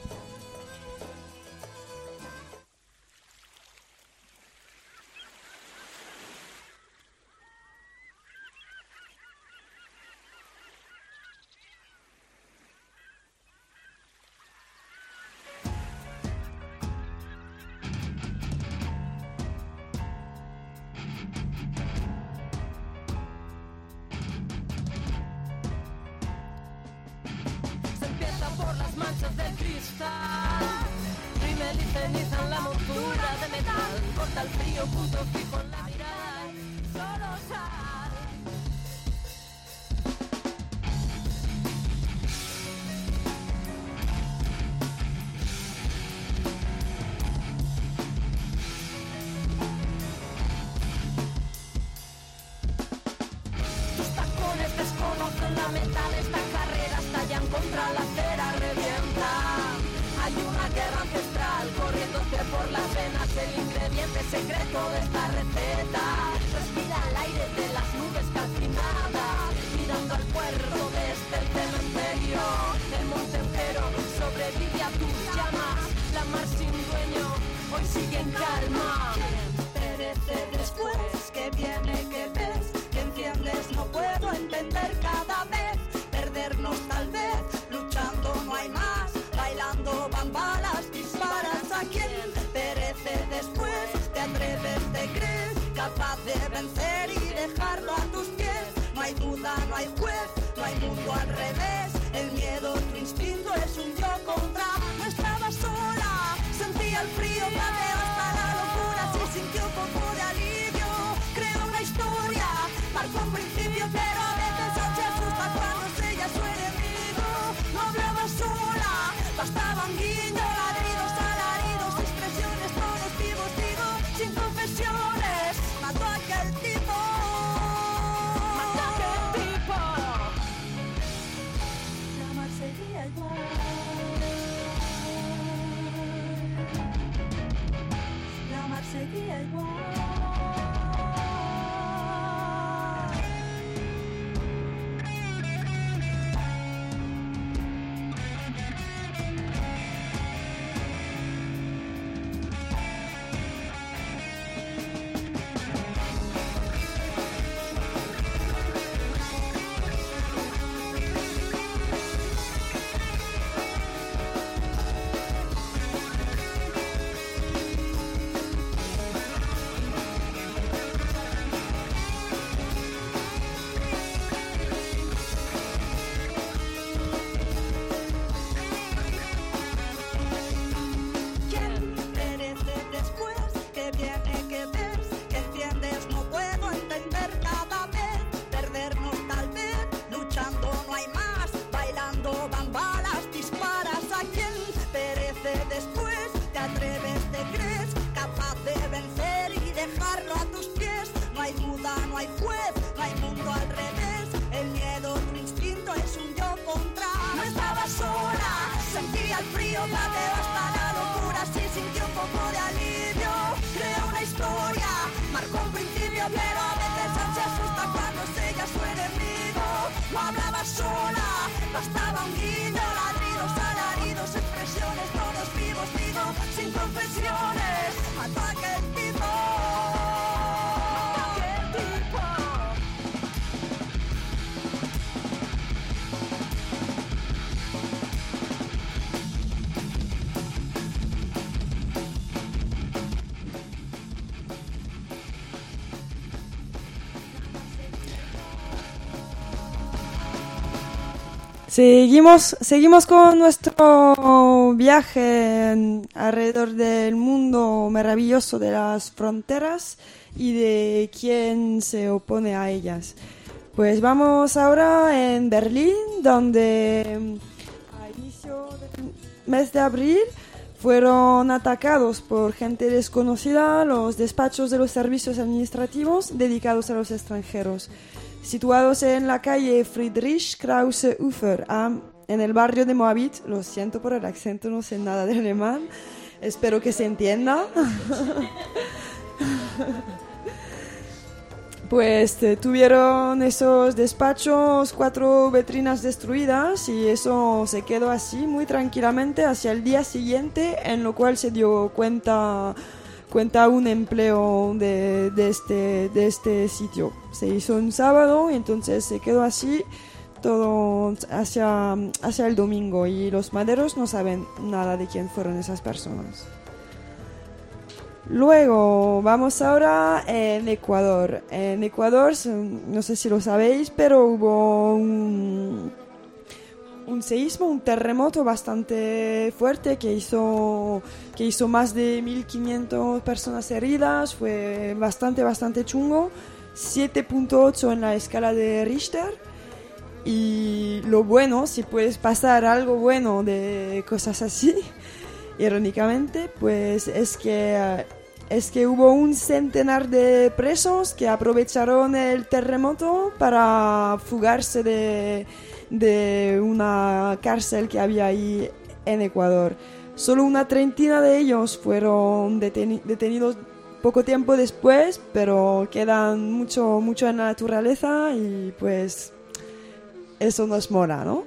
Seguimos, seguimos con nuestro viaje en- alrededor del mundo maravilloso de las fronteras y de quién se opone a ellas. Pues vamos ahora en Berlín, donde a inicio del mes de abril fueron atacados por gente desconocida los despachos de los servicios administrativos dedicados a los extranjeros, situados en la calle Friedrich Krause Ufer, a en el barrio de Moabit. Lo siento por el acento, no sé nada de alemán. Espero que se entienda. Pues eh, tuvieron esos despachos cuatro vitrinas destruidas y eso se quedó así muy tranquilamente hacia el día siguiente, en lo cual se dio cuenta, cuenta un empleo de, de, este, de este sitio. Se hizo un sábado y entonces se quedó así todo hacia, hacia el domingo y los maderos no saben nada de quién fueron esas personas. Luego vamos ahora en Ecuador. En Ecuador, no sé si lo sabéis, pero hubo un, un seísmo, un terremoto bastante fuerte que hizo, que hizo más de mil quinientas personas heridas. Fue bastante, bastante chungo. siete punto ocho en la escala de Richter. Y lo bueno, si puedes pasar algo bueno de cosas así, irónicamente, pues es que... es que hubo un centenar de presos que aprovecharon el terremoto para fugarse de, de una cárcel que había ahí en Ecuador. Solo una treintena de ellos fueron deteni- detenidos poco tiempo después, pero quedan mucho, mucho en la naturaleza y pues eso nos mola, ¿no?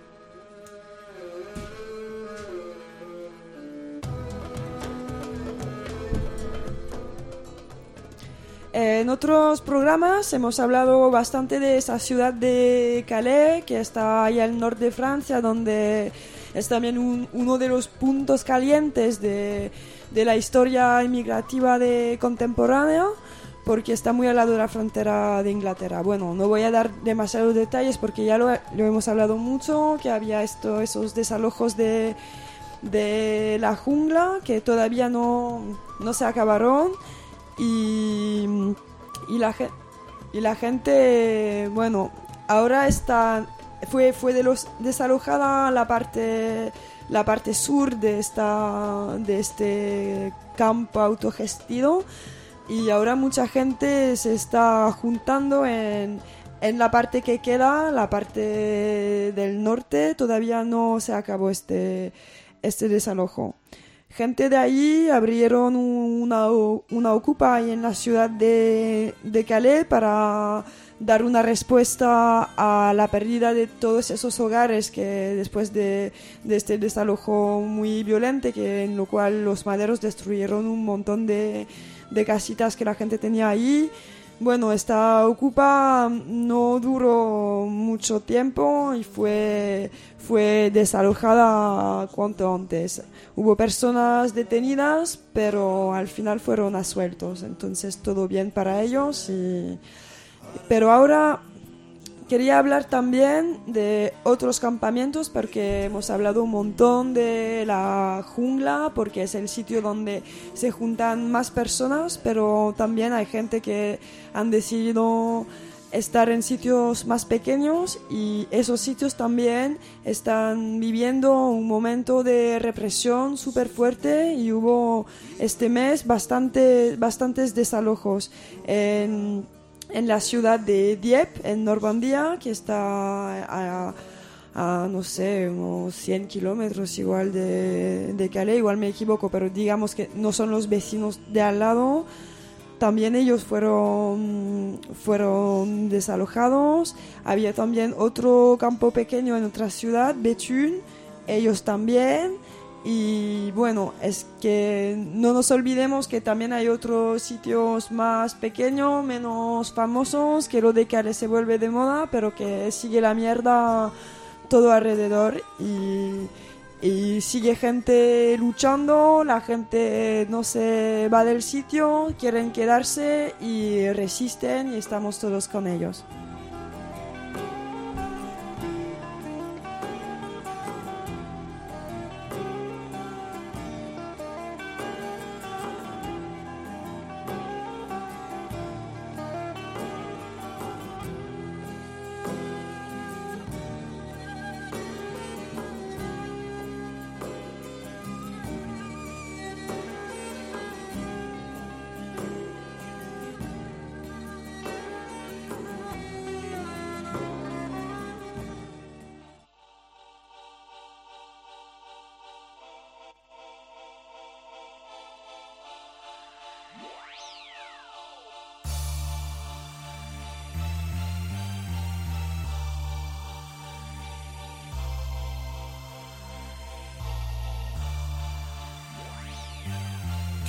En otros programas hemos hablado bastante de esa ciudad de Calais, que está ahí al norte de Francia, donde es también un, uno de los puntos calientes de, de la historia inmigrativa de contemporánea, porque está muy al lado de la frontera de Inglaterra. Bueno, no voy a dar demasiados detalles porque ya lo, lo hemos hablado mucho, que había esto, esos desalojos de, de la jungla que todavía no, no se acabaron. Y, y, la, y la gente, bueno, ahora está, fue, fue de los, desalojada la parte, la parte sur de, esta, de este campo autogestivo y ahora mucha gente se está juntando en, en la parte que queda, la parte del norte, todavía no se acabó este, este desalojo. Gente de ahí abrieron una, una ocupa ahí en la ciudad de, de Calais para dar una respuesta a la pérdida de todos esos hogares que después de, de este desalojo muy violento, que, en lo cual los maderos destruyeron un montón de, de casitas que la gente tenía ahí. Bueno, esta ocupa no duró mucho tiempo y fue, fue desalojada cuanto antes. Hubo personas detenidas, pero al final fueron absueltos, entonces todo bien para ellos. Y... Pero ahora quería hablar también de otros campamentos, porque hemos hablado un montón de la jungla, porque es el sitio donde se juntan más personas, pero también hay gente que han decidido estar en sitios más pequeños y esos sitios también están viviendo un momento de represión súper fuerte y hubo este mes bastante, bastantes desalojos en, en la ciudad de Dieppe, en Normandía, que está a, a no sé, unos cien kilómetros igual de, de Calais, igual me equivoco, pero digamos que no son los vecinos de al lado. También ellos fueron, fueron desalojados. Había también otro campo pequeño en otra ciudad, Béthune, ellos también. Y bueno, es que no nos olvidemos que también hay otros sitios más pequeños, menos famosos, que lo de Calais se vuelve de moda, pero que sigue la mierda todo alrededor y... Y sigue gente luchando, la gente no se va del sitio, quieren quedarse y resisten y estamos todos con ellos.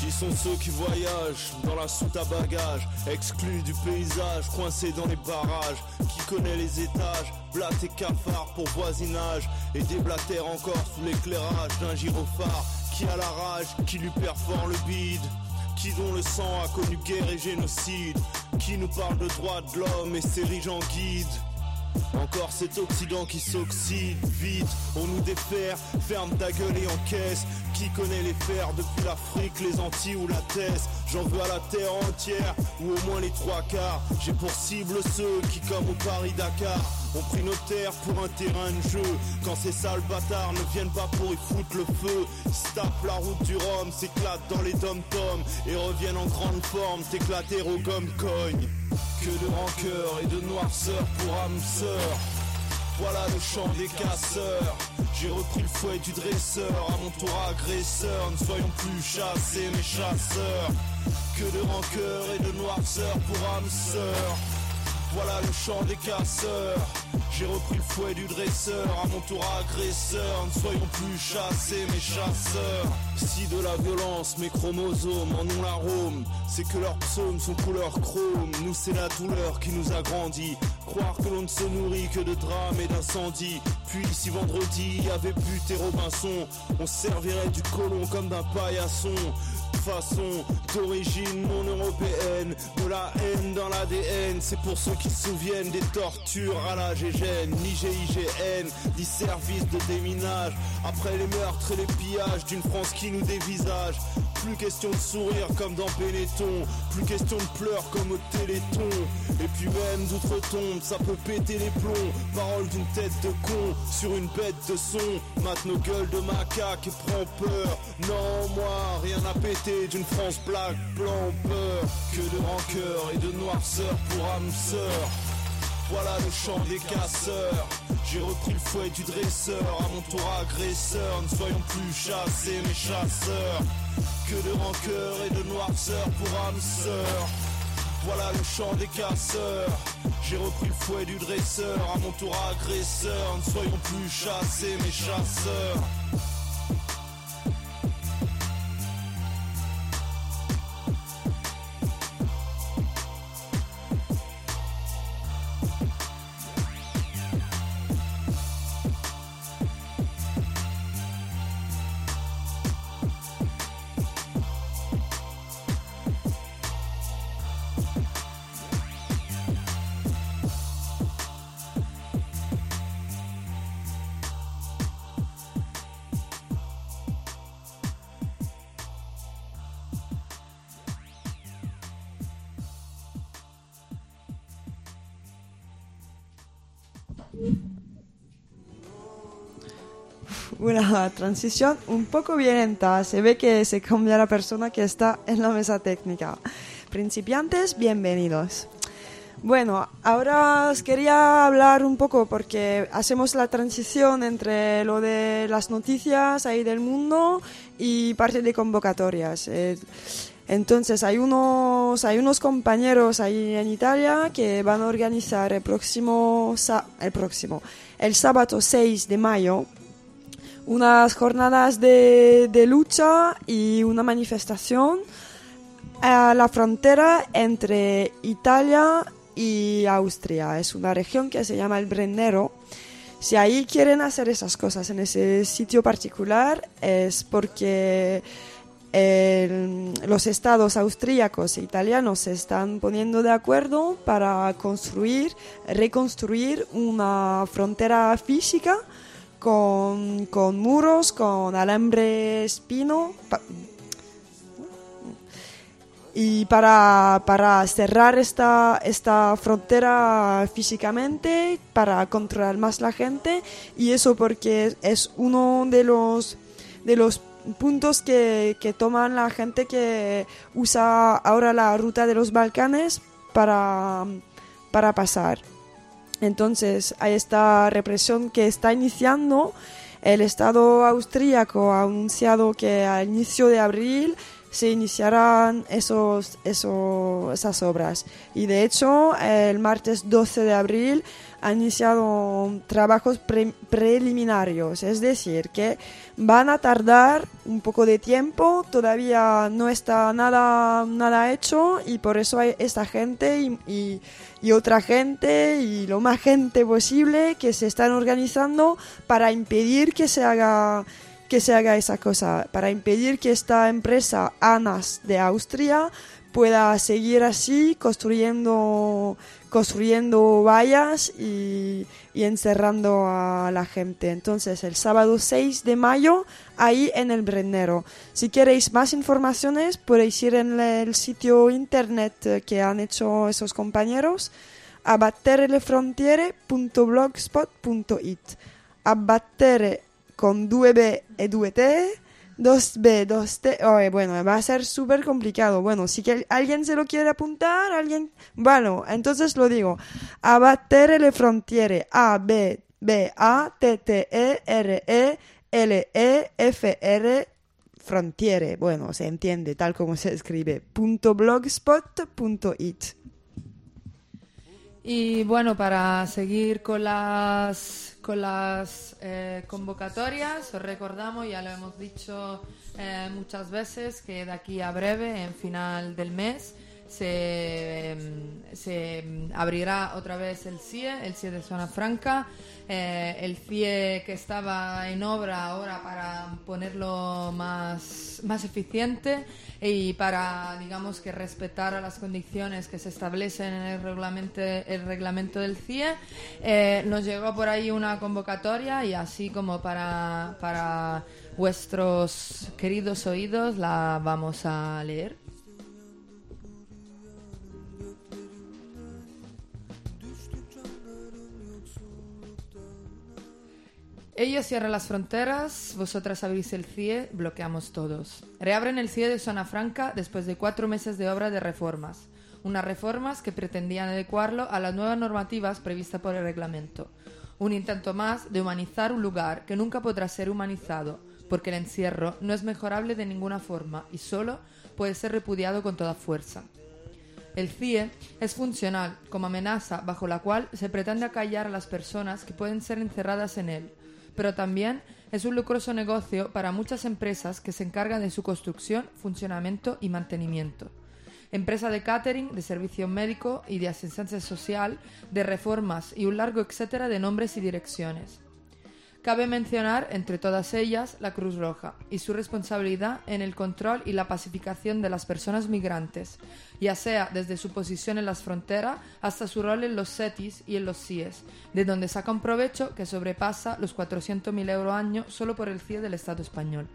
Qui sont ceux qui voyagent dans la soute à bagages, exclus du paysage, coincés dans les barrages. Qui connaît les étages, blattes et cafards pour voisinage, et déblatère encore sous l'éclairage d'un gyrophare. Qui a la rage, qui lui perfore le bide, qui dont le sang a connu guerre et génocide, qui nous parle de droits de l'homme et s'érige en guide. Encore cet Occident qui s'oxyde, vite, on nous défère, ferme ta gueule et encaisse. Qui connaît les fers depuis l'Afrique, les Antilles ou la Thèse? J'en veux à la terre entière, ou au moins les trois quarts. J'ai pour cible ceux qui, comme au Paris-Dakar, ont pris nos terres pour un terrain de jeu. Quand ces sales bâtards ne viennent pas pour y foutre le feu, ils se tapent la route du Rhum, s'éclatent dans les dom-toms et reviennent en grande forme, t'éclater au gomme-cogne. Que de rancœur et de noirceur pour âme sœur, voilà le chant des casseurs. J'ai repris le fouet du dresseur, à mon tour agresseur. Ne soyons plus chassés mes chasseurs. Que de rancœur et de noirceur pour âme sœur, voilà le chant des casseurs. J'ai repris le fouet du dresseur, à mon tour agresseur. Ne soyons plus chassés mes chasseurs. Si de la violence mes chromosomes en ont l'arôme, c'est que leurs psaumes sont couleur chrome. Nous c'est la douleur qui nous a grandi. Croire que l'on ne se nourrit que de drames et d'incendies. Puis si vendredi y avait but et Robinson, on servirait du colon comme d'un paillasson. Façon d'origine non européenne, de la haine dans l'A D N. C'est pour ceux qui se souviennent des tortures à la Gégène. Ni G I G N, ni service de déminage. Après les meurtres et les pillages d'une France qui nous dévisage. Plus question de sourire comme dans Benetton, plus question de pleurs comme au Téléthon. Et puis même d'outre-tombe, ça peut péter les plombs. Parole d'une tête de con sur une bête de son. Mate nos gueules de macaque et prend peur. Non, moi, rien à péter d'une France black, blanc, peur. Que de rancœur et de noirceur pour âme sœur, voilà le chant des casseurs. J'ai repris le fouet du dresseur, à mon tour agresseur. Ne soyons plus chassés mes chasseurs. Que de rancœur et de noirceur pour âme sœur, voilà le chant des casseurs. J'ai repris le fouet du dresseur, à mon tour agresseur. Ne soyons plus chassés mes chasseurs. Una transición un poco violenta. Se ve que se cambia la persona que está en la mesa técnica. Principiantes, bienvenidos. Bueno, ahora os quería hablar un poco porque hacemos la transición entre lo de las noticias ahí del mundo y parte de convocatorias. Eh, entonces hay unos hay unos compañeros ahí en Italia que van a organizar el próximo el próximo el sábado seis de mayo unas jornadas de, de lucha y una manifestación a la frontera entre Italia y Austria. Es una región que se llama el Brennero. Si ahí quieren hacer esas cosas en ese sitio particular es porque el, los estados austríacos e italianos se están poniendo de acuerdo para construir, reconstruir una frontera física Con, con muros, con alambre espino pa, y para, para cerrar esta, esta frontera físicamente, para controlar más la gente, y eso porque es uno de los, de los puntos que, que toman la gente que usa ahora la ruta de los Balcanes para, para pasar. Entonces, hay esta represión que está iniciando. El Estado austríaco ha anunciado que al inicio de abril se iniciarán esos, esos, esas obras. Y de hecho, el martes doce de abril han iniciado trabajos pre- preliminarios, es decir, que van a tardar un poco de tiempo, todavía no está nada, nada hecho, y por eso hay esta gente y, y, y otra gente y lo más gente posible que se están organizando para impedir que se haga que se haga esa cosa, para impedir que esta empresa ANAS de Austria pueda seguir así construyendo construyendo vallas y, y encerrando a la gente. Entonces, el sábado seis de mayo, ahí en el Brennero. Si queréis más informaciones, podéis ir en el sitio internet que han hecho esos compañeros, abbatterelefrontiere punto blogspot punto it. Abbattere con due B e due T, dos B, dos T. Oh, bueno, va a ser súper complicado. Bueno, si que alguien se lo quiere apuntar, alguien... Bueno, entonces lo digo. Abbattere le frontiere. A, B, B, A, T, T, E, R, E, L, E, F, R, frontiere. Bueno, se entiende tal como se escribe. Punto blogspot punto it. Y bueno, para seguir con las, con las eh, convocatorias, os recordamos, ya lo hemos dicho eh, muchas veces, que de aquí a breve, en final del mes, se, se abrirá otra vez el C I E, el C I E de Zona Franca, eh, el C I E que estaba en obra ahora para ponerlo más, más eficiente y para, digamos, que respetara las condiciones que se establecen en el reglamento, el reglamento del C I E. Eh, nos llegó por ahí una convocatoria y así como para, para vuestros queridos oídos la vamos a leer. Ellos cierran las fronteras, vosotras abrís el C I E, bloqueamos todos. Reabren el C I E de Zona Franca después de cuatro meses de obra de reformas. Unas reformas que pretendían adecuarlo a las nuevas normativas previstas por el reglamento. Un intento más de humanizar un lugar que nunca podrá ser humanizado, porque el encierro no es mejorable de ninguna forma y solo puede ser repudiado con toda fuerza. El C I E es funcional como amenaza bajo la cual se pretende acallar a las personas que pueden ser encerradas en él, pero también es un lucroso negocio para muchas empresas que se encargan de su construcción, funcionamiento y mantenimiento. Empresa de catering, de servicio médico y de asistencia social, de reformas y un largo etcétera de nombres y direcciones. Cabe mencionar, entre todas ellas, la Cruz Roja y su responsabilidad en el control y la pacificación de las personas migrantes, ya sea desde su posición en las fronteras hasta su rol en los CETIs y en los C I Es, de donde saca un provecho que sobrepasa los cuatrocientos mil euros año solo por el C I E del Estado español.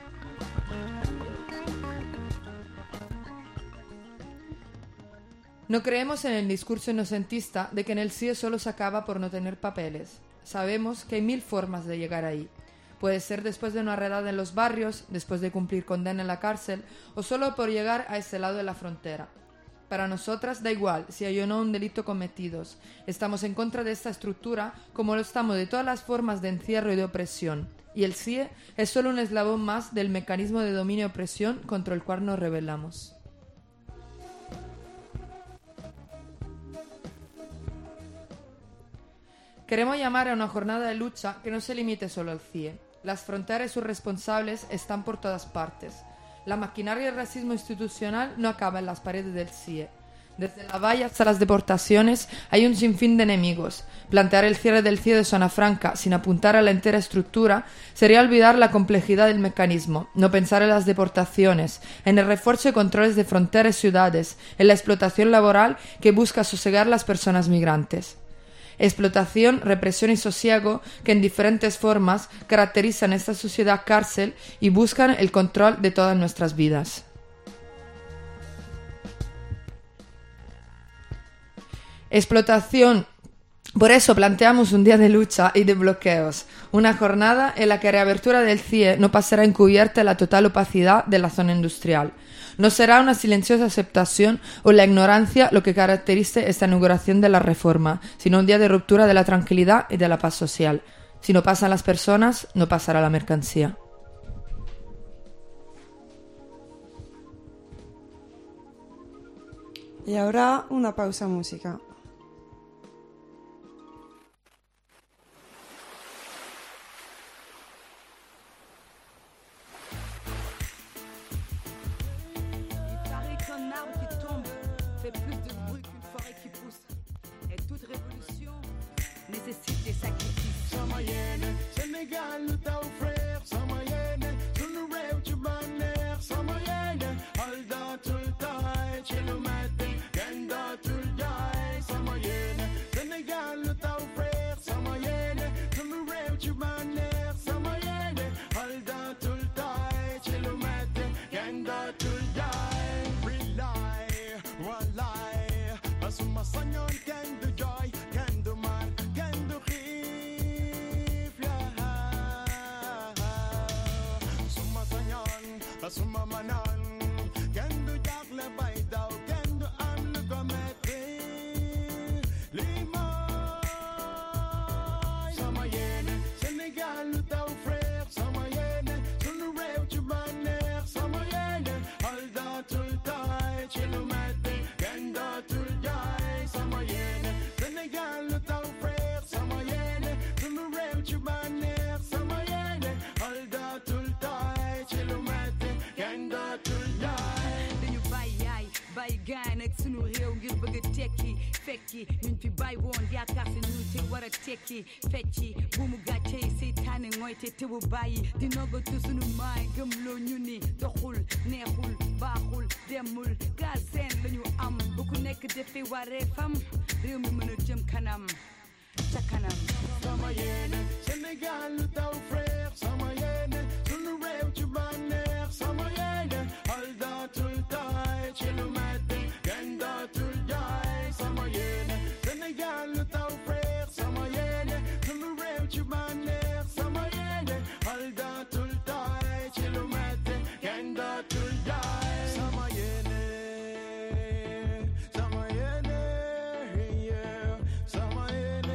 No creemos en el discurso inocentista de que en el C I E solo se acaba por no tener papeles. Sabemos que hay mil formas de llegar ahí. Puede ser después de una redada en los barrios, después de cumplir condena en la cárcel o solo por llegar a ese lado de la frontera. Para nosotras da igual si hay o no un delito cometidos. Estamos en contra de esta estructura como lo estamos de todas las formas de encierro y de opresión. Y el C I E es solo un eslabón más del mecanismo de dominio y opresión contra el cual nos rebelamos. Queremos llamar a una jornada de lucha que no se limite solo al C I E. Las fronteras y sus responsables están por todas partes. La maquinaria del racismo institucional no acaba en las paredes del C I E. Desde la valla hasta las deportaciones hay un sinfín de enemigos. Plantear el cierre del C I E de Zona Franca sin apuntar a la entera estructura sería olvidar la complejidad del mecanismo, no pensar en las deportaciones, en el refuerzo de controles de fronteras y ciudades, en la explotación laboral que busca sosegar las personas migrantes. Explotación, represión y sosiego que en diferentes formas caracterizan esta sociedad cárcel y buscan el control de todas nuestras vidas. Explotación. Por eso planteamos un día de lucha y de bloqueos, una jornada en la que la reabertura del C I E no pasará encubierta la total opacidad de la zona industrial. No será una silenciosa aceptación o la ignorancia lo que caracterice esta inauguración de la reforma, sino un día de ruptura de la tranquilidad y de la paz social. Si no pasan las personas, no pasará la mercancía. Y ahora una pausa música. Nécessite des sacrifices. Samayene, Sénégal, le tau frère. Samayene, sunu réew ci bànneex. Samayene, alda tul taay ci lu metti. Genda tul jaay. Samayene, Sénégal, le tau frère. Samayene, sunu réew ci bànneex. Samayene, alda tul taay ci lu metti. Genda tul jaay. Rely, walay, asuma sañoon kenn du jooy, kenn du mar. Suma manan, kenn du jaaxle bay daw, kenn du am lu ko metti. Lii mooy sama yéene, Sénégal lu taw frère. Sama yéene, sunu réew ci bànneex. Sama yéene, xol dootul tooy ci lu metti, kenn dootul jaay. Sama yéene, Sénégal lu taw frère. Sama yéene, sunu réew ci bànneex. Sama yéene, xol dootul tooy ci lu metti. dañu bàyyi yaay bàyyi gaay nag sunu réew ngir bëgg a tekki fekki ñun fi bàyyi woon yaakaar si ñun te war a tekki fecci bu mu gàcce yi seytaane mooy te tewu bàyyi di nogatu sunu maay gëm loo ñu ni doxul neexul baaxul demul gaal seen lañu am bu ku nekk defee waree fam réew mi mën a jëm kanam ca kanam. Sama yéene Sénégal lu taw frère. Sama yéene sunu réew ci bànneex. Sama yéene xol dootul tooy ci lu metti, kenn dootul jaay. Sama yéene Sénégal lu taw frère. Sama yéene sunu réew ci bànneex. Sama yéene xol dootul tooy ci lu metti, kenn dootul jaay. Sama yéene, sama yéene, yeah. Sama yéene.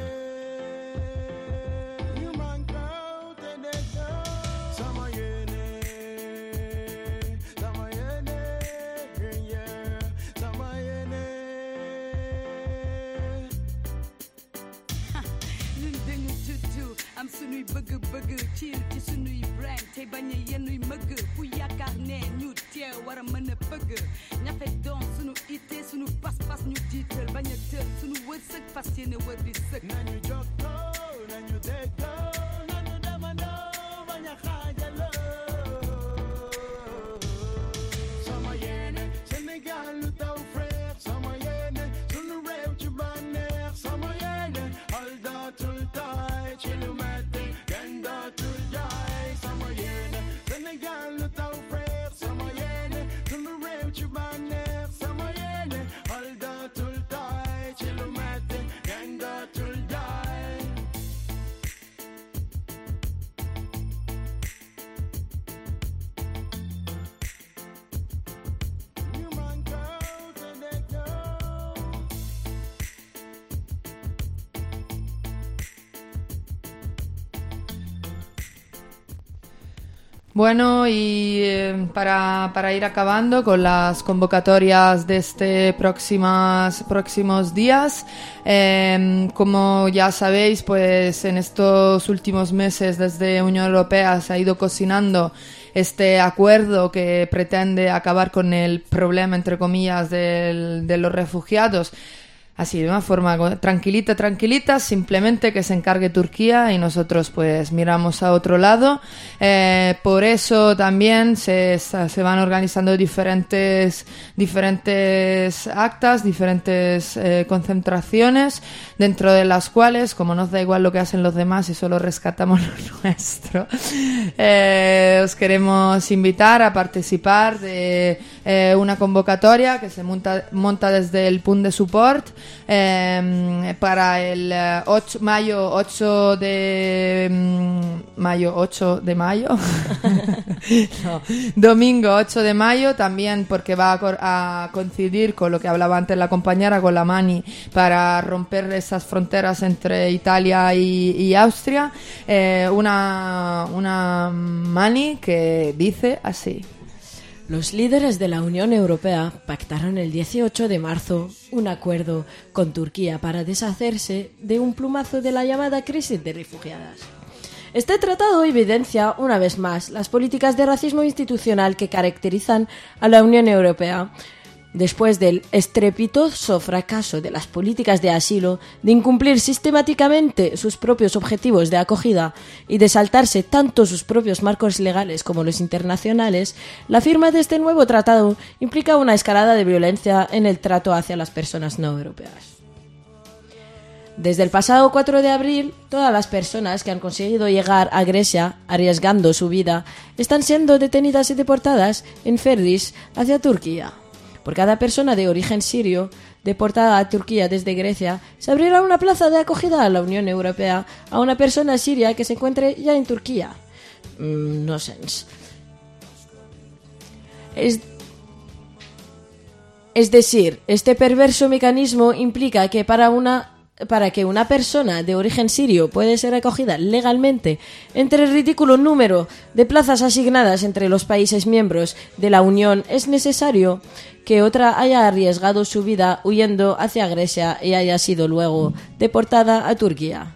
am sunuy bëgg-bëgg ciil ci sunuy brain te bañ a yenuy mëgg fu yaakaar ne ñu teew war a mën a bëgg ñafe doon sunu ité sunu pas-pas ñu jiital bañ a tër sunu wërsëg fas yéene wër di sëg. Nañu jokkoo nañu déggoo nañu demandoo bañ a xaajaloo. Sama yéene Sénégal lu taw frère. Sama yéene sunu réew ci bànneex. Sama yéene xol dootul tooy ci lu metti, kenn dootul jaay. Sama yéene Sénégal lu taw frère. Sama yéene sunu réew ci bànneex. Sama yéene xol dootul tooy ci lu metti, kenn dootul jaay. You man go to the go. Bueno, y eh, para, para ir acabando con las convocatorias de este próximas, próximos días, eh, como ya sabéis, pues en estos últimos meses desde Unión Europea se ha ido cocinando este acuerdo que pretende acabar con el problema, entre comillas, del, de los refugiados. Así, de una forma tranquilita, tranquilita, simplemente que se encargue Turquía y nosotros pues miramos a otro lado. Eh, por eso también se, se van organizando diferentes, diferentes actas, diferentes eh, concentraciones, dentro de las cuales, como nos da igual lo que hacen los demás y solo rescatamos lo nuestro, eh, os queremos invitar a participar de eh, una convocatoria que se monta, monta desde el Punt de Suport, Eh, para el ocho, mayo ocho de mayo ocho de mayo no, domingo ocho de mayo, también porque va a, a coincidir con lo que hablaba antes la compañera, con la Mani, para romper esas fronteras entre Italia y, y Austria. Eh, una, una Mani que dice así: Los líderes de la Unión Europea pactaron el dieciocho de marzo un acuerdo con Turquía para deshacerse de un plumazo de la llamada crisis de refugiadas. Este tratado evidencia, una vez más, las políticas de racismo institucional que caracterizan a la Unión Europea. Después del estrepitoso fracaso de las políticas de asilo, de incumplir sistemáticamente sus propios objetivos de acogida y de saltarse tanto sus propios marcos legales como los internacionales, la firma de este nuevo tratado implica una escalada de violencia en el trato hacia las personas no europeas. Desde el pasado cuatro de abril, todas las personas que han conseguido llegar a Grecia arriesgando su vida están siendo detenidas y deportadas en ferries hacia Turquía. Por cada persona de origen sirio deportada a Turquía desde Grecia, se abrirá una plaza de acogida a la Unión Europea a una persona siria que se encuentre ya en Turquía. Mm, no sense. Es, es decir, este perverso mecanismo implica que para una Para que una persona de origen sirio pueda ser acogida legalmente entre el ridículo número de plazas asignadas entre los países miembros de la Unión, es necesario que otra haya arriesgado su vida huyendo hacia Grecia y haya sido luego deportada a Turquía.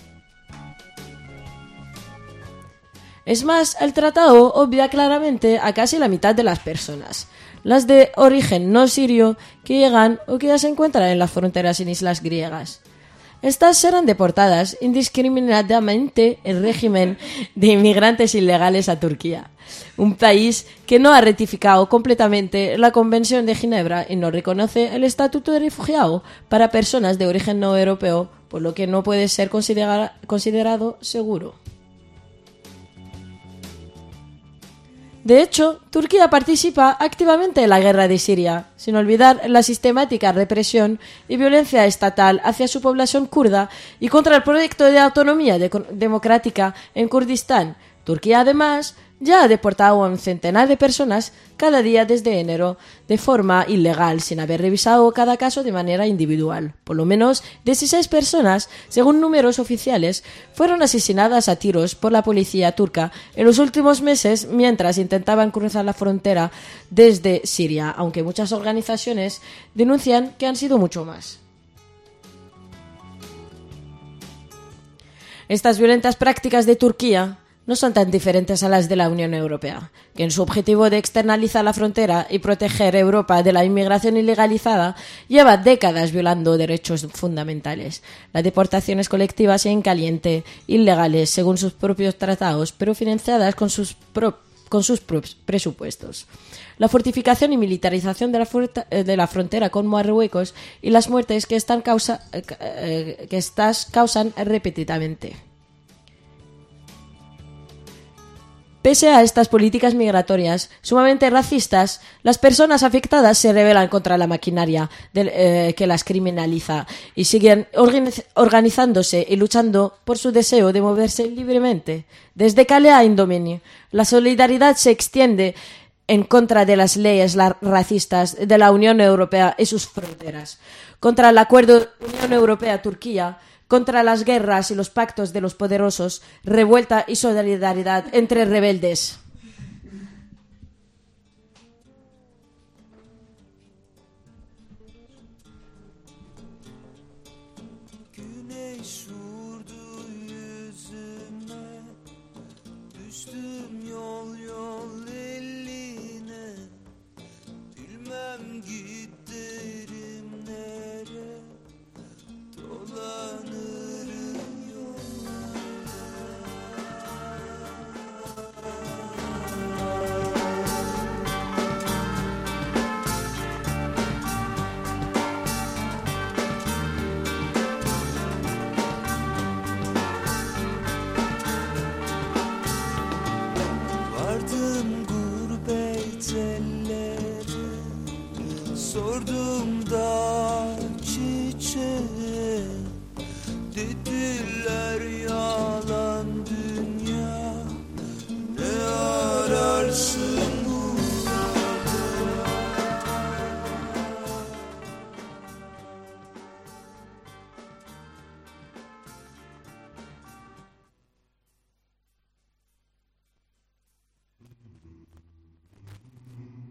Es más, el tratado obvia claramente a casi la mitad de las personas, las de origen no sirio, que llegan o que ya se encuentran en las fronteras en islas griegas. Estas serán deportadas indiscriminadamente en régimen de inmigrantes ilegales a Turquía, un país que no ha ratificado completamente la Convención de Ginebra y no reconoce el estatuto de refugiado para personas de origen no europeo, por lo que no puede ser considera- considerado seguro. De hecho, Turquía participa activamente en la guerra de Siria, sin olvidar la sistemática represión y violencia estatal hacia su población kurda y contra el proyecto de autonomía de- democrática en Kurdistán. Turquía, además, ya ha deportado a un centenar de personas cada día desde enero, de forma ilegal, sin haber revisado cada caso de manera individual. Por lo menos dieciséis personas, según números oficiales, fueron asesinadas a tiros por la policía turca en los últimos meses mientras intentaban cruzar la frontera desde Siria, aunque muchas organizaciones denuncian que han sido mucho más. Estas violentas prácticas de Turquía no son tan diferentes a las de la Unión Europea, que en su objetivo de externalizar la frontera y proteger Europa de la inmigración ilegalizada lleva décadas violando derechos fundamentales. Las deportaciones colectivas y en caliente, ilegales según sus propios tratados, pero financiadas con sus, pro- con sus propios presupuestos. La fortificación y militarización de la, fuerta, de la frontera con Marruecos y las muertes que, están causa, eh, que estas causan repetidamente. Pese a estas políticas migratorias sumamente racistas, las personas afectadas se rebelan contra la maquinaria de, eh, que las criminaliza y siguen organiz- organizándose y luchando por su deseo de moverse libremente. Desde Calais a Indomini, la solidaridad se extiende en contra de las leyes la- racistas de la Unión Europea y sus fronteras, contra el acuerdo Unión Europea-Turquía, contra las guerras y los pactos de los poderosos, revuelta y solidaridad entre rebeldes. Güneş vurdu yüzüme, düştüm yol yol eline, bilmem giderim nere, dolanırım vardım gurbet ellere, sordum da çiçeğe, dediler yalan dünya, ne ararsın burada?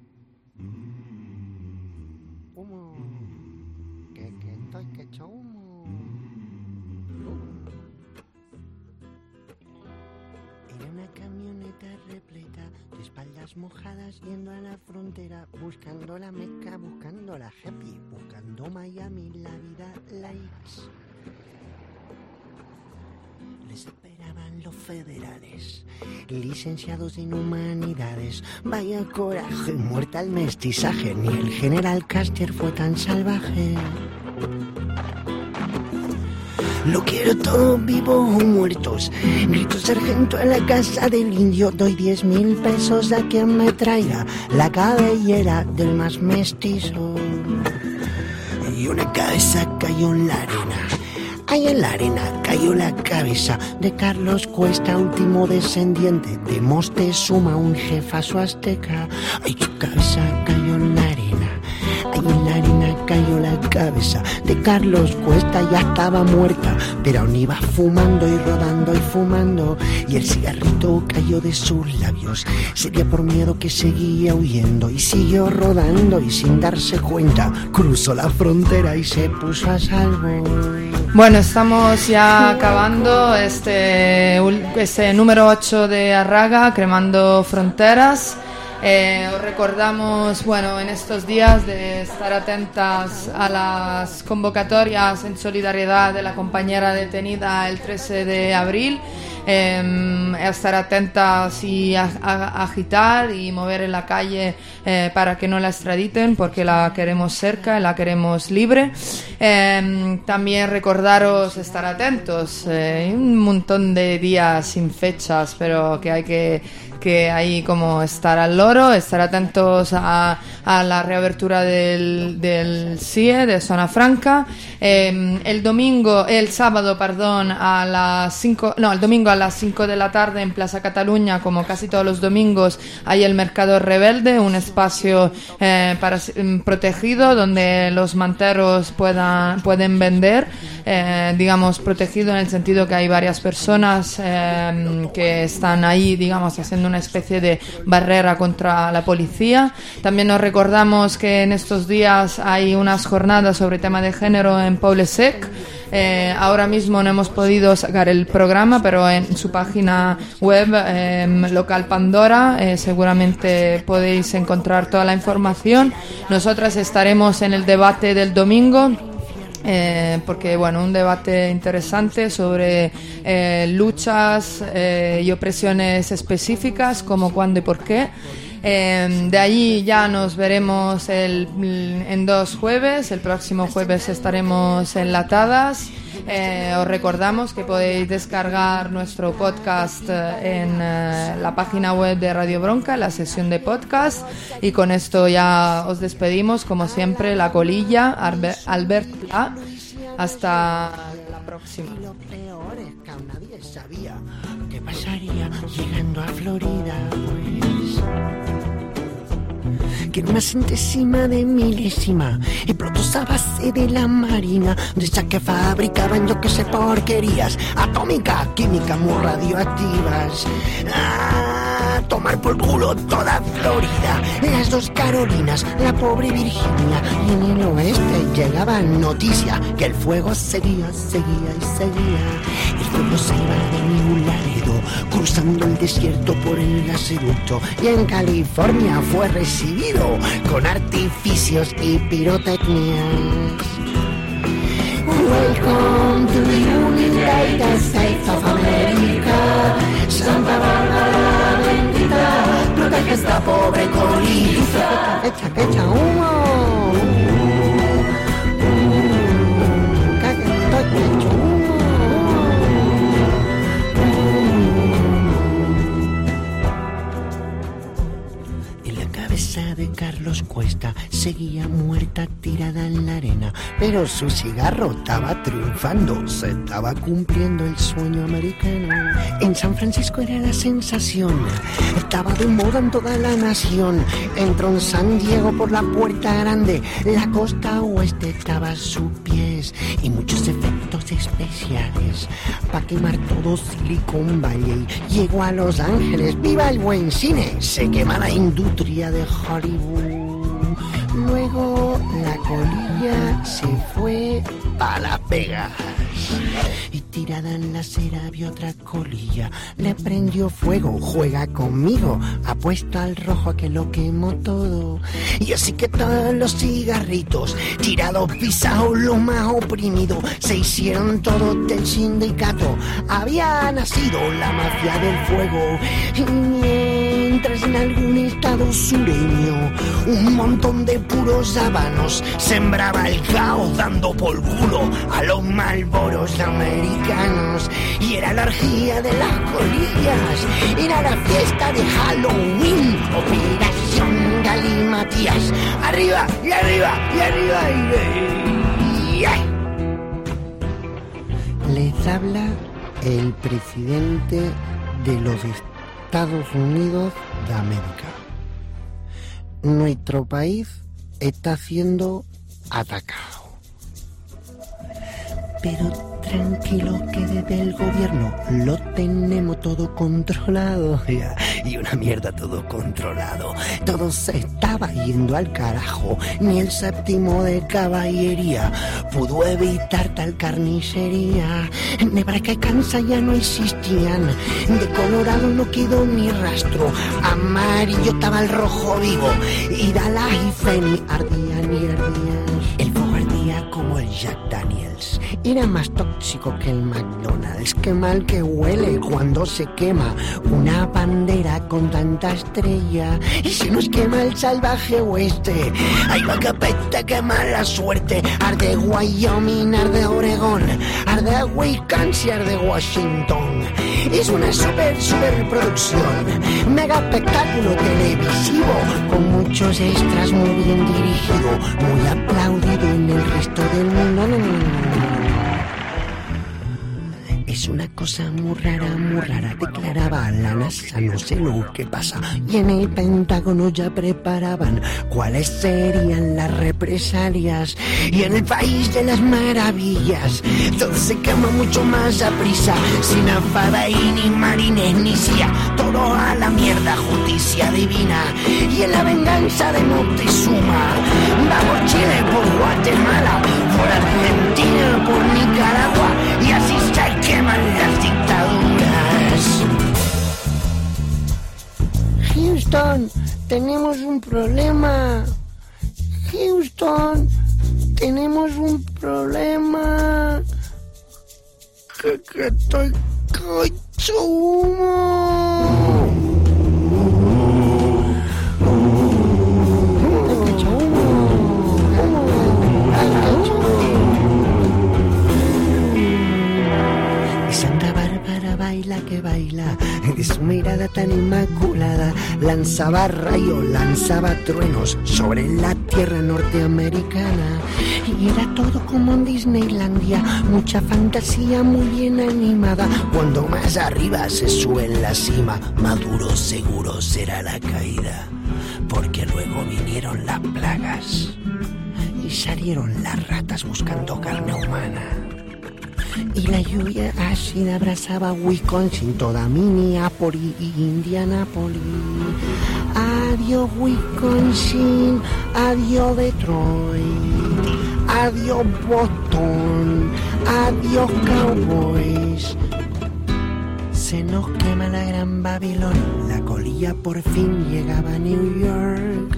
humo. Que, que estoy que echo humo. Era una camioneta repleta de espaldas mojadas yendo a la frontera, buscando la Meca, buscando la happy, buscando Miami, la vida likes. Les esperaban los federales, licenciados en humanidades. Vaya coraje, muerta el mestizaje, ni el general Custer fue tan salvaje. Lo quiero todo vivo o muertos. Grito sargento en la casa del indio. Doy diez mil pesos a quien me traiga la cabellera del más mestizo. Y una cabeza cayó en la arena. Ahí en la arena cayó la cabeza de Carlos Cuesta, último descendiente de Moctezuma, un jefazo azteca. Ay, su cabeza cayó en la arena. Ahí en la arena cayó la cabeza de Carlos Cuesta, ya estaba muerta, pero aún iba fumando y rodando y fumando. Y el cigarrito cayó de sus labios. Sería por miedo que seguía huyendo y siguió rodando y sin darse cuenta cruzó la frontera y se puso a salvo. Bueno, estamos ya acabando este, este número ocho de Arraga, Cremando Fronteras. Eh, os recordamos, bueno, en estos días de estar atentas a las convocatorias en solidaridad de la compañera detenida el trece de abril. Eh, estar atentas y a, a, agitar y mover en la calle eh, para que no la extraditen, porque la queremos cerca, la queremos libre. Eh, también recordaros estar atentos. Eh, un montón de días sin fechas, pero que hay que que hay como estar al loro, estar atentos a, a la reabertura del, del C I E de Zona Franca. Eh, el domingo, el sábado, perdón, a las cinco, no, el domingo a las cinco de la tarde en Plaza Cataluña, como casi todos los domingos, hay el Mercado Rebelde, un espacio eh, para, protegido donde los manteros puedan, pueden vender, eh, digamos, protegido en el sentido que hay varias personas eh, que están ahí, digamos, haciendo una especie de barrera contra la policía. También nos recordamos que en estos días hay unas jornadas sobre tema de género en Poble Sec. Eh, ahora mismo no hemos podido sacar el programa, pero en su página web eh, local Pandora eh, seguramente podéis encontrar toda la información. Nosotras estaremos en el debate del domingo. Eh, porque bueno, un debate interesante sobre eh, luchas eh, y opresiones específicas, como cuándo y por qué. Eh, de allí ya nos veremos el, en dos jueves. El próximo jueves estaremos enlatadas. Eh, os recordamos que podéis descargar nuestro podcast en eh, la página web de Radio Bronca, la sesión de podcast. Y con esto ya os despedimos, como siempre, la colilla, Albert, Albert Pla. Hasta la próxima. Y lo peor es que aún nadie sabía qué pasaría llegando a Florida, pues que era una centésima de milésima explotos a base de la marina, de esas que fabricaban yo que sé porquerías atómicas, químicas muy radioactivas. ¡Ah! Tomar por culo toda Florida, las dos Carolinas, la pobre Virginia, y en el oeste llegaban noticias que el fuego seguía, seguía y seguía. El fuego se iba de New Laredo, cruzando el desierto por el gasoducto, y en California fue recibido con artificios y pirotecnias. Welcome to the United States of America. Santa Bárbara bendita, protege esta pobre colina. Echa, que echa humo. Que echa humo. De Carlos Cuesta seguía muerta tirada en la arena, pero su cigarro estaba triunfando, se estaba cumpliendo el sueño americano. En San Francisco era la sensación, estaba de moda en toda la nación. Entró en San Diego por la puerta grande, la costa oeste estaba a sus pies, y muchos efectos especiales para quemar todo Silicon Valley. Llegó a Los Ángeles, viva el buen cine, se quema la industria de Hollywood. Luego la colilla se fue a Las Vegas. Y tirada en la acera vio otra colilla. Le prendió fuego, juega conmigo. Apuesto al rojo a que lo quemó todo. Y así que todos los cigarritos tirados, pisados, los más oprimidos, se hicieron todos del sindicato. Había nacido la mafia del fuego. Y mientras en algún estado sureño un montón de puros habanos sembraba el caos dando por culo a los Marlboros americanos. Y era la orgía de las colillas, era la fiesta de Halloween, Operación Galimatías. Arriba y arriba y arriba y, y, y. Les habla el presidente de los Estados Unidos de América. Nuestro país está siendo atacado. Pero tranquilo que desde el gobierno lo tenemos todo controlado. Y una mierda todo controlado. Todo se estaba yendo al carajo. Ni el séptimo de caballería pudo evitar tal carnicería. Nebraska y Kansas ya no existían. De Colorado no quedó ni rastro. Amarillo estaba el rojo vivo. Y Dallas y Phoenix ardían y ardían. El fuego ardía como el Jack Daniels. Era más tóxico que el McDonald's. Qué mal que huele cuando se quema una bandera con tanta estrella. Y se nos quema el salvaje oeste. Ay, va que peste, qué mala suerte. Arde Wyoming, arde Oregón, arde Wisconsin, arde Washington. Es una super, super producción. Mega espectáculo televisivo con muchos extras, muy bien dirigido, muy aplaudido en el resto del mundo. No, no, no. Es una cosa muy rara, muy rara, declaraba la NASA, no sé lo que pasa. Y en el Pentágono ya preparaban cuáles serían las represalias. Y en el país de las maravillas todo se quema mucho más a prisa, sin afada y ni marines ni C I A, todo a la mierda, justicia divina. Y en la venganza de Moctezuma va por Chile, por Guatemala, por Argentina, por Nicaragua, y así se queman las dictaduras. Houston, tenemos un problema. Houston, tenemos un problema. Que, que estoy cocho humo. Baila que baila, de su mirada tan inmaculada, lanzaba rayos, lanzaba truenos sobre la tierra norteamericana. Y era todo como en Disneylandia, mucha fantasía muy bien animada. Cuando más arriba se sube en la cima, más duro seguro será la caída, porque luego vinieron las plagas y salieron las ratas buscando carne humana. Y la lluvia ácida abrazaba Wisconsin, toda Minneapolis y Indianapolis. Adiós Wisconsin, adiós Detroit, adiós Boston, adiós Cowboys. Se nos quema la gran Babilón, la colilla por fin llegaba a New York.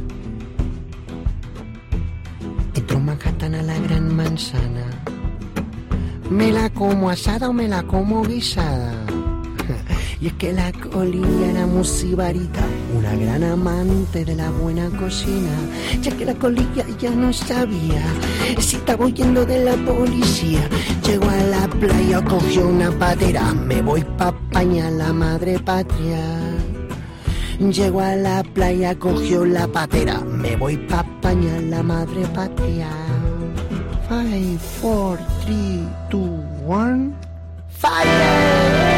Entró Manhattan a la gran manzana. ¿Me la como asada o me la como guisada? Y es que la colilla era muy sibarita, una gran amante de la buena cocina. Ya que la colilla ya no sabía si estaba huyendo de la policía. Llegó a la playa, cogió una patera, me voy pa' España, la madre patria. Llegó a la playa, cogió la patera, me voy pa' España, la madre patria. Five, four, three, two, one, fire!